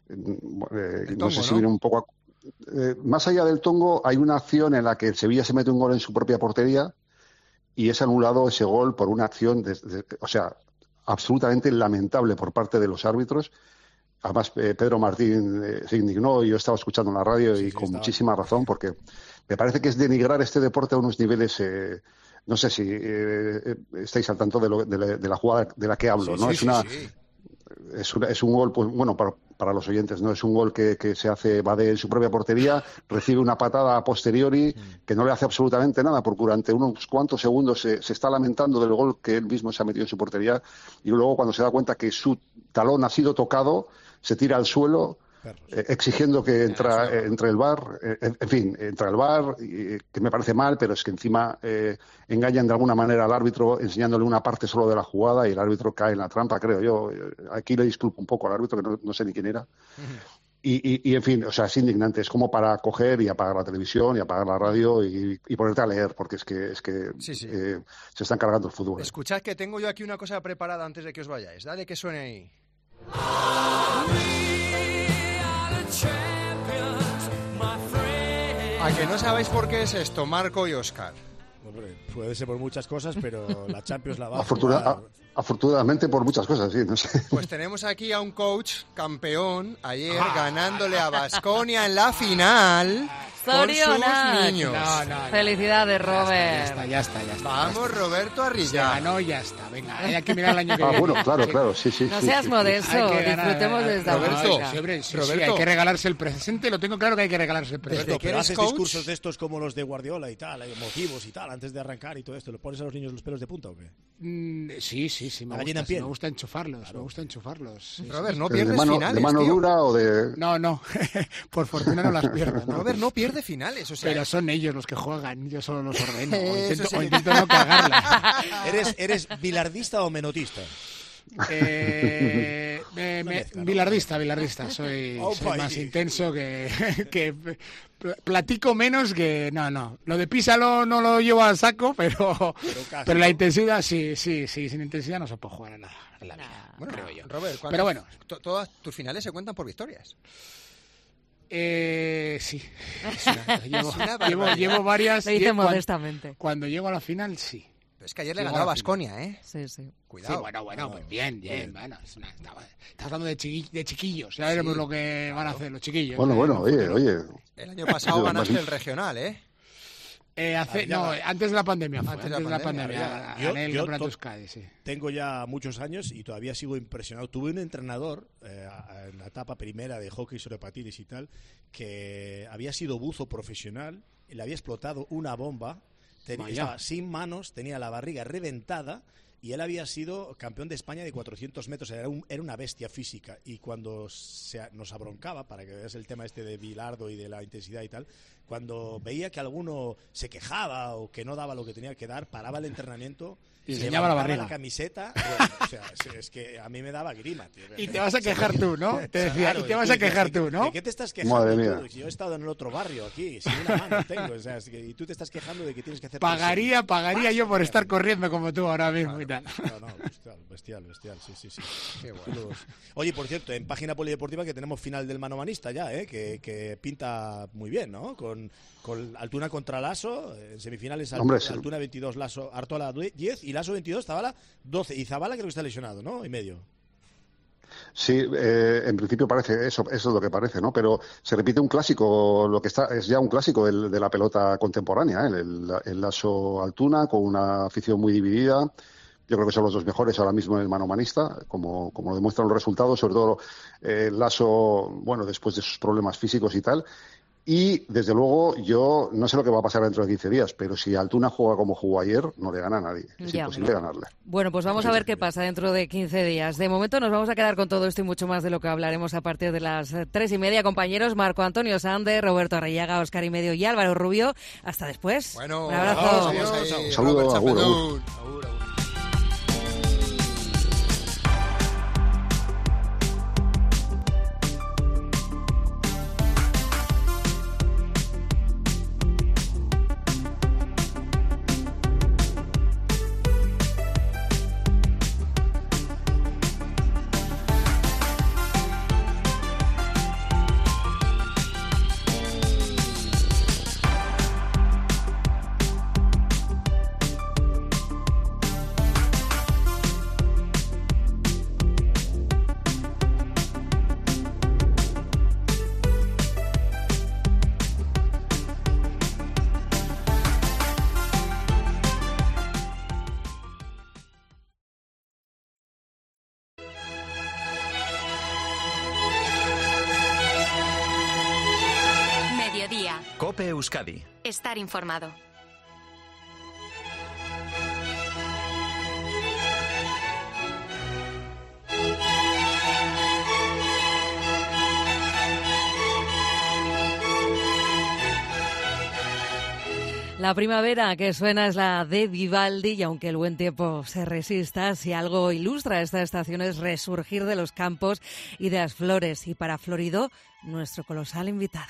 eh, no sé si viene un poco a, eh, más allá del tongo, hay una acción en la que el Sevilla se mete un gol en su propia portería y es anulado ese gol por una acción, de, de, o sea, absolutamente lamentable por parte de los árbitros. Además, eh, Pedro Martín eh, se indignó y yo estaba escuchando en la radio sí, y con estaba. muchísima razón, porque me parece que es denigrar este deporte a unos niveles... Eh, no sé si eh, estáis al tanto de, lo, de, la, de la jugada de la que hablo, sí, ¿no? Sí, es, sí, una, sí. es una es un gol, pues bueno, para, para los oyentes, ¿no? Es un gol que, que se hace, va de su propia portería, recibe una patada a posteriori que no le hace absolutamente nada, porque durante unos cuantos segundos se, se está lamentando del gol que él mismo se ha metido en su portería y luego cuando se da cuenta que su talón ha sido tocado, se tira al suelo eh, exigiendo que entra, eh, entre el V A R, eh, en, en fin, entra el V A R, eh, que me parece mal, pero es que encima eh, engañan de alguna manera al árbitro enseñándole una parte solo de la jugada y el árbitro cae en la trampa, creo yo. Aquí le disculpo un poco al árbitro, que no, no sé ni quién era. Uh-huh. Y, y, y, en fin, o sea, es indignante, es como para coger y apagar la televisión y apagar la radio y, y ponerte a leer, porque es que, es que sí, sí. Eh, se están cargando el fútbol. Escuchad que tengo yo aquí una cosa preparada antes de que os vayáis. Dale que suene ahí. ¿A que no sabéis por qué es esto, Marco y Óscar? Hombre, puede ser por muchas cosas, pero la Champions la va a Afortuna- jugar. Afortunadamente por muchas cosas, sí, no sé. Pues tenemos aquí a un coach campeón ayer ah, ganándole a Baskonia en la final con sus niños. No, no, no. Felicidades, Robert. Ya está, ya está, ya está. Vamos, ya está. Roberto Arrillán. Se ganó, ya está. Venga, hay que mirar el año que ah, viene. bueno, claro, claro, sí, sí. No sí, seas sí, modesto, hay que ganar, disfrutemos ganar, de esta Roberto, música. Sí, hombre, sí, Roberto. sí, hay que regalarse el presente, lo tengo claro que hay que regalarse el presente. Roberto, pero eres haces coach? discursos de estos como los de Guardiola y tal, emotivos y tal, antes de arrancar y todo esto. ¿Le pones a los niños los pelos de punta o qué? Mm, sí, sí, sí, me La gallina gusta, en piel. me gusta enchufarlos, claro. me gusta enchufarlos. Sí, Robert, sí, no sí. pierdes ¿De mano, finales, ¿De mano tío. dura o de...? No, no, por fortuna no las pierdo. ¿no? Robert no pierde finales, o sea... Pero son ellos los que juegan, yo solo los ordeno, o Eso intento, sí. o intento no cagarla. ¿Eres, ¿Eres bilardista o menotista? Eh, me, me, mezcla, ¿no? Bilardista, bilardista. Soy, Oh, soy más país. intenso que, que platico menos que... No, no. Lo de písalo no lo llevo al saco, pero, Pero casi, pero la ¿no? intensidad sí, sí, sí. Sin intensidad no se puede jugar a nada en la vida, Bueno, creo yo. Robert, ¿cuántos- Pero bueno. to- todas tus finales se cuentan por victorias. Eh, sí. Es una- llevo, Es una llevo, barbaridad. llevo varias... Lo dice cuan- modestamente. Cuando llego a la final, sí. Pero es que ayer le Sí, ganó a bueno, Baskonia, ¿eh? Sí, sí. Cuidado. Sí, bueno, bueno, pues bien, bien, bueno, es una, estaba, estás hablando de, chiqui, de chiquillos, ya veremos Sí, lo que van a hacer los chiquillos. Bueno, eh, bueno, en oye, el futuro. oye. El año pasado Yo, ganaste más- el regional, ¿eh? Eh, hace, Ah, ya no, va. antes de la pandemia fue, Antes antes, de la de la pandemia, pandemia, ya. Yo- gané el yo campeonato to- Euskadi, sí. Tengo ya muchos años y todavía sigo impresionado. Tuve un entrenador eh, en la etapa primera de hockey sobre patines y tal, que había sido buzo profesional y le había explotado una bomba. Ten- Vaya. estaba sin manos, tenía la barriga reventada y él había sido campeón de España de cuatrocientos metros. Era, un- era una bestia física y cuando se, nos abroncaba, para que veas el tema este de Bilardo y de la intensidad y tal, cuando veía que alguno se quejaba o que no daba lo que tenía que dar, paraba el entrenamiento Y se enseñaba la levantaba barriga. la camiseta. Bueno, o sea, es, es que a mí me daba grima, tío. Y te vas a quejar tú, ¿no? Te decía, Claro, y te vas a dices, quejar ¿de- tú, ¿no? ¿De qué te estás quejando Madre tú? mía. Si yo he estado en el otro barrio aquí, sin una mano tengo, o sea, es que- y tú te estás quejando de que tienes que hacer... Pagaría, pagaría yo por estar corriendo como tú ahora mismo y tal. No, no, bestial, bestial, bestial, sí, sí, sí. Qué bueno. Oye, por cierto, en página polideportiva que tenemos final del manomanista ya, ¿eh? que, que pinta muy bien, ¿no? Con, con Altuna contra Lasso, en semifinales Alt- Hombre, sí. Altuna veintidós, Lasso, Artola diez y Lasso veintidós, Zabala doce y Zabala creo que está lesionado, ¿no? Y medio. Sí, eh, en principio parece eso, eso es lo que parece, ¿no? Pero se repite un clásico, lo que está es ya un clásico del- de la pelota contemporánea, ¿eh? el, el Lasso Altuna con una afición muy dividida. Yo creo que son los dos mejores ahora mismo en el manomanista, como, como lo demuestran los resultados, sobre todo eh, Lasso, bueno, después de sus problemas físicos y tal. Y, desde luego, yo no sé lo que va a pasar dentro de quince días, pero si Altuna juega como jugó ayer, no le gana a nadie. Es Ya. imposible ganarle. Bueno, pues vamos a ver qué pasa dentro de quince días. De momento nos vamos a quedar con todo esto y mucho más de lo que hablaremos a partir de las eh, tres y media. Compañeros, Marco Antonio Sande, Roberto Arrillaga, Óscar y Medio y Álvaro Rubio. Hasta después. Bueno, Un abrazo. vamos ahí, Un saludo, Robert agur, Chapelón. Agur, agur. COPE Euskadi. Estar informado. La primavera que suena es la de Vivaldi y aunque el buen tiempo se resista, si algo ilustra esta estación es resurgir de los campos y de las flores. Y para Florido, nuestro colosal invitado.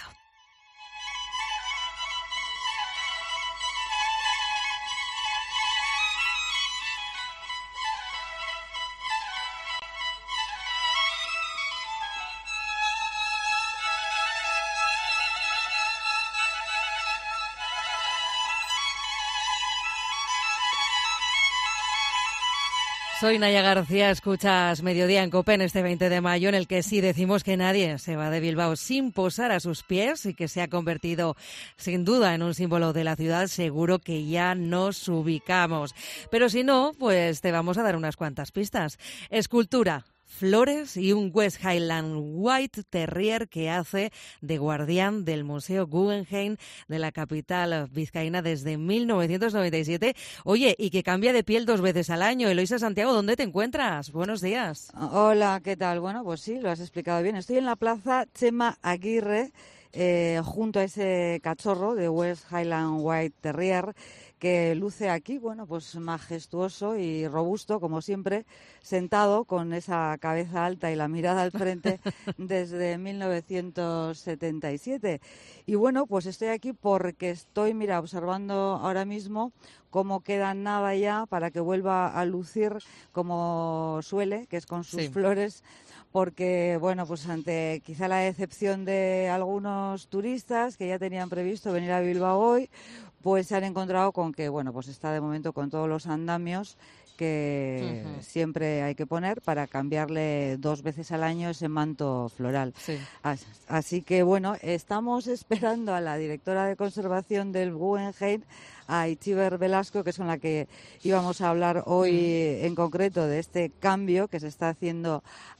Soy Naya García, escuchas Mediodía en COPE en este veinte de mayo, en el que sí decimos que nadie se va de Bilbao sin posar a sus pies y que se ha convertido sin duda en un símbolo de la ciudad. Seguro que ya nos ubicamos. Pero si no, pues te vamos a dar unas cuantas pistas. Escultura, flores y un West Highland White Terrier que hace de guardián del Museo Guggenheim de la capital vizcaína desde mil novecientos noventa y siete. Oye, y que cambia de piel dos veces al año. Eloisa Santiago, ¿dónde te encuentras? Buenos días. Hola, ¿qué tal? Bueno, pues sí, lo has explicado bien. Estoy en la plaza Chema Aguirre, eh, junto a ese cachorro de West Highland White Terrier, que luce aquí, bueno, pues majestuoso y robusto, como siempre, sentado con esa cabeza alta y la mirada al frente desde mil novecientos setenta y siete. Y bueno, pues estoy aquí porque estoy, mira, observando ahora mismo cómo queda nada ya para que vuelva a lucir como suele, que es con sus sí. flores, porque, bueno, pues ante quizá la decepción de algunos turistas que ya tenían previsto venir a Bilbao hoy, pues se han encontrado con que, bueno, pues está de momento con todos los andamios que uh-huh. siempre hay que poner para cambiarle dos veces al año ese manto floral. Sí. Así, así que, bueno, estamos esperando a la directora de conservación del Guggenheim, a Itziber Velasco, que es con la que íbamos a hablar hoy uh-huh. en concreto de este cambio que se está haciendo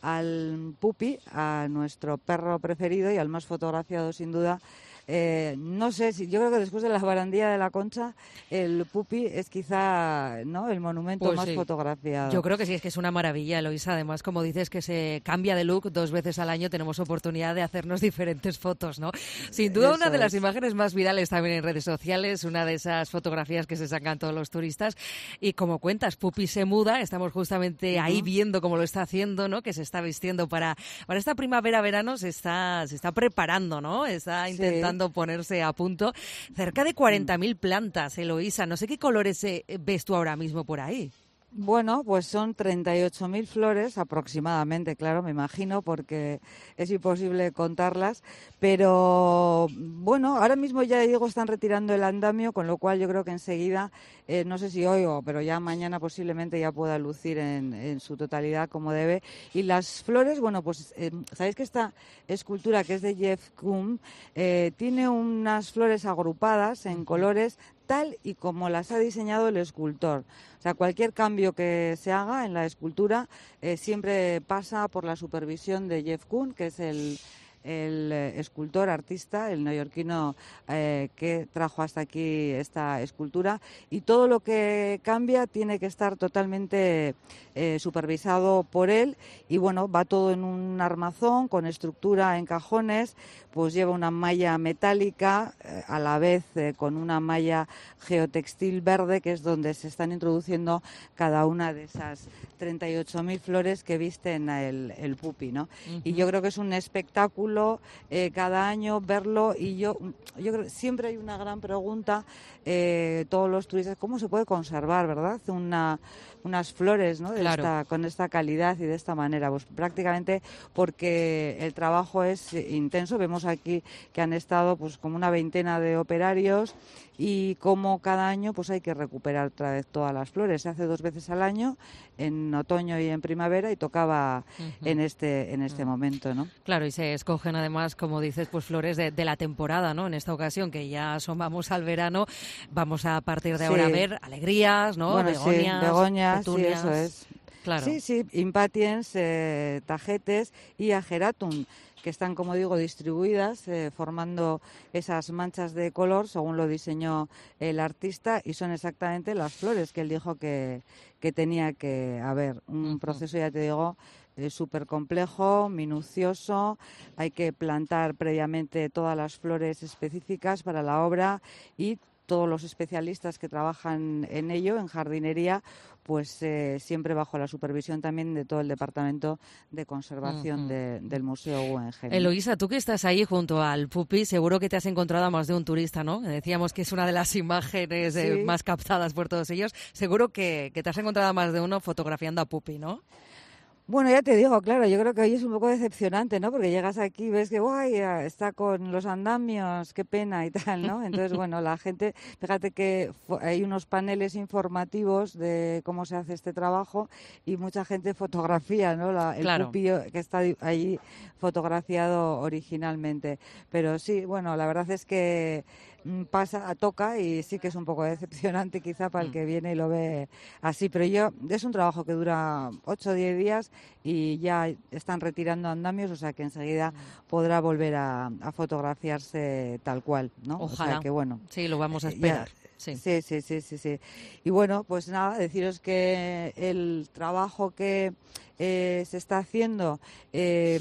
al Pupi, a nuestro perro preferido y al más fotografiado sin duda. Eh, no sé, si yo creo que después de la barandilla de la Concha, el Pupi es quizá no el monumento pues más sí. fotografiado. Yo creo que sí, es que es una maravilla, Eloisa. Además, como dices, que se cambia de look dos veces al año, tenemos oportunidad de hacernos diferentes fotos, ¿no? Sin duda, Eso una de es. las imágenes más virales también en redes sociales, una de esas fotografías que se sacan todos los turistas. Y como cuentas, Pupi se muda, estamos justamente uh-huh. ahí viendo cómo lo está haciendo, ¿no? Que se está vistiendo para, para esta primavera-verano, se está, se está preparando, ¿no? Está intentando sí. ponerse a punto. Cerca de cuarenta mil plantas, Eloisa. No sé qué colores eh, ves tú ahora mismo por ahí. Bueno, pues son treinta y ocho mil flores aproximadamente, claro, me imagino, porque es imposible contarlas. Pero, bueno, ahora mismo ya digo, están retirando el andamio, con lo cual yo creo que enseguida, eh, no sé si hoy o, pero ya mañana posiblemente ya pueda lucir en, en su totalidad como debe. Y las flores, bueno, pues, eh, ¿sabéis que esta escultura, que es de Jeff Koons, eh, tiene unas flores agrupadas en colores tal y como las ha diseñado el escultor? O sea, cualquier cambio que se haga en la escultura eh, siempre pasa por la supervisión de Jeff Koons, que es el, el eh, escultor, artista, el neoyorquino eh, que trajo hasta aquí esta escultura. Y todo lo que cambia tiene que estar totalmente eh, supervisado por él. Y bueno, va todo en un armazón con estructura en cajones, pues lleva una malla metálica, eh, a la vez eh, con una malla geotextil verde, que es donde se están introduciendo cada una de esas treinta y ocho mil flores que visten el, el Pupi, ¿no? Uh-huh. Y yo creo que es un espectáculo eh, cada año verlo, y yo, yo creo que siempre hay una gran pregunta, eh, todos los turistas, ¿cómo se puede conservar, verdad? Una, unas flores, ¿no? De claro. esta, con esta calidad y de esta manera, pues prácticamente porque el trabajo es intenso. Vemos aquí que han estado pues como una veintena de operarios, y como cada año pues hay que recuperar otra vez todas las flores. Se hace dos veces al año, en otoño y en primavera, y tocaba uh-huh. en este en este uh-huh. momento, ¿no? Claro, y se escogen además, como dices, pues flores de, de la temporada, ¿no? En esta ocasión, que ya asomamos al verano, vamos a partir de ahora sí. a ver alegrías, ¿no? Bueno, begonias, sí, begonias, petunias. Sí, eso es. Claro. Sí, sí, Impatiens, eh, Tagetes y Ageratum, que están, como digo, distribuidas, eh, formando esas manchas de color, según lo diseñó el artista, y son exactamente las flores que él dijo que, que tenía que haber. Un uh-huh. proceso, ya te digo, eh, súper complejo, minucioso. Hay que plantar previamente todas las flores específicas para la obra, y todos los especialistas que trabajan en ello, en jardinería, pues eh, siempre bajo la supervisión también de todo el departamento de conservación uh-huh. de, del Museo Guggenheim. Eloísa, tú que estás ahí junto al Pupi, seguro que te has encontrado a más de un turista, ¿no? Decíamos que es una de las imágenes sí. eh, más captadas por todos ellos. Seguro que, que te has encontrado a más de uno fotografiando a Pupi, ¿no? Bueno, ya te digo, claro, yo creo que hoy es un poco decepcionante, ¿no? Porque llegas aquí y ves que, guay, está con los andamios, qué pena y tal, ¿no? Entonces, bueno, la gente, fíjate que hay unos paneles informativos de cómo se hace este trabajo y mucha gente fotografía, ¿no? La, el claro. Pupi que está ahí fotografiado originalmente. Pero sí, bueno, la verdad es que pasa, toca, y sí que es un poco decepcionante quizá para el que viene y lo ve así, pero yo es un trabajo que dura ocho o diez días y ya están retirando andamios, o sea que enseguida podrá volver a, a fotografiarse tal cual, ¿no? Ojalá. O sea que bueno. Sí, lo vamos a esperar. Ya, Sí. sí, sí, sí, sí, sí. Y bueno, pues nada, deciros que el trabajo que eh, se está haciendo, eh,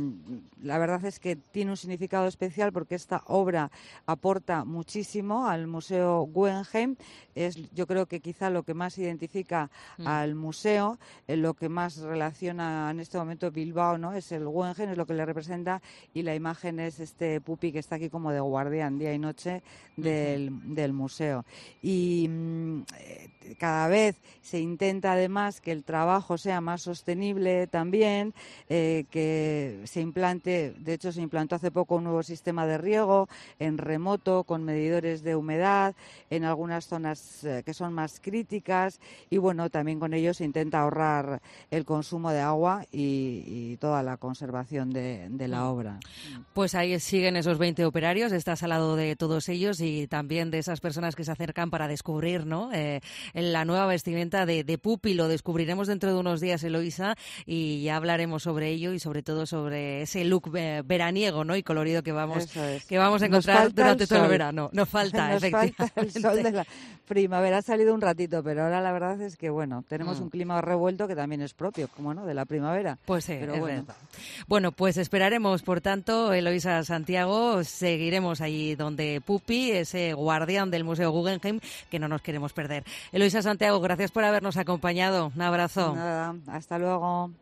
la verdad es que tiene un significado especial porque esta obra aporta muchísimo al Museo Guggenheim. Es, yo creo que quizá lo que más identifica mm. al museo, eh, lo que más relaciona en este momento Bilbao, ¿no? Es el Guggenheim, es lo que le representa, y la imagen es este Pupi que está aquí como de guardián día y noche del, uh-huh. del museo. Y mmm, cada vez se intenta además que el trabajo sea más sostenible también, eh, que se implante, de hecho se implantó hace poco un nuevo sistema de riego en remoto con medidores de humedad en algunas zonas eh, que son más críticas, y bueno, también con ello se intenta ahorrar el consumo de agua y, y toda la conservación de, de la obra. Pues ahí siguen esos veinte operarios, estás al lado de todos ellos y también de esas personas que se acercan para descubrir, ¿no? Eh, la nueva vestimenta de, de Pupi. Lo descubriremos dentro de unos días, Eloísa, y ya hablaremos sobre ello y sobre todo sobre ese look eh, veraniego, ¿no? Y colorido que vamos es. que vamos a encontrar durante todo el verano. Nos falta, Nos efectivamente. falta el sol de la primavera. Ha salido un ratito, pero ahora la verdad es que, bueno, tenemos mm. un clima revuelto que también es propio, como no, de la primavera. Pues sí, pero es bueno. verdad. Bueno, pues esperaremos, por tanto, Eloísa Santiago, seguiremos allí donde Pupi, ese guardián del Museo Guggenheim, que no nos queremos perder. Eloísa Santiago, gracias por habernos acompañado. Un abrazo. Nada, hasta luego.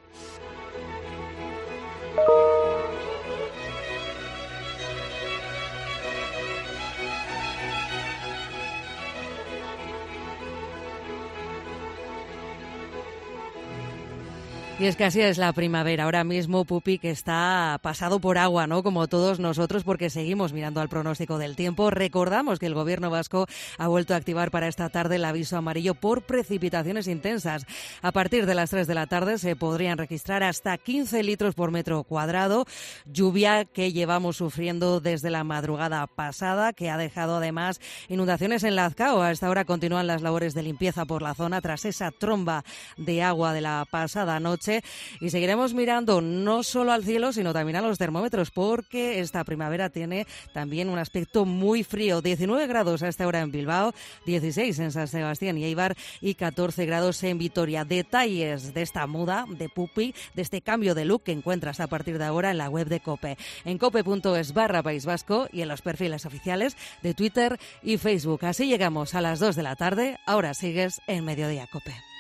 Y es que así es la primavera. Ahora mismo Pupi que está pasado por agua, ¿no? Como todos nosotros, porque seguimos mirando al pronóstico del tiempo. Recordamos que el gobierno vasco ha vuelto a activar para esta tarde el aviso amarillo por precipitaciones intensas. A partir de las tres de la tarde se podrían registrar hasta quince litros por metro cuadrado. Lluvia que llevamos sufriendo desde la madrugada pasada, que ha dejado además inundaciones en Lazcao. A esta hora continúan las labores de limpieza por la zona tras esa tromba de agua de la pasada noche. Y seguiremos mirando no solo al cielo, sino también a los termómetros, porque esta primavera tiene también un aspecto muy frío. diecinueve grados a esta hora en Bilbao, dieciséis en San Sebastián y Eibar y catorce grados en Vitoria. Detalles de esta muda de Pupi, de este cambio de look que encuentras a partir de ahora en la web de COPE, en cope.es barra País Vasco y en los perfiles oficiales de Twitter y Facebook. Así llegamos a las dos de la tarde. Ahora sigues en Mediodía COPE.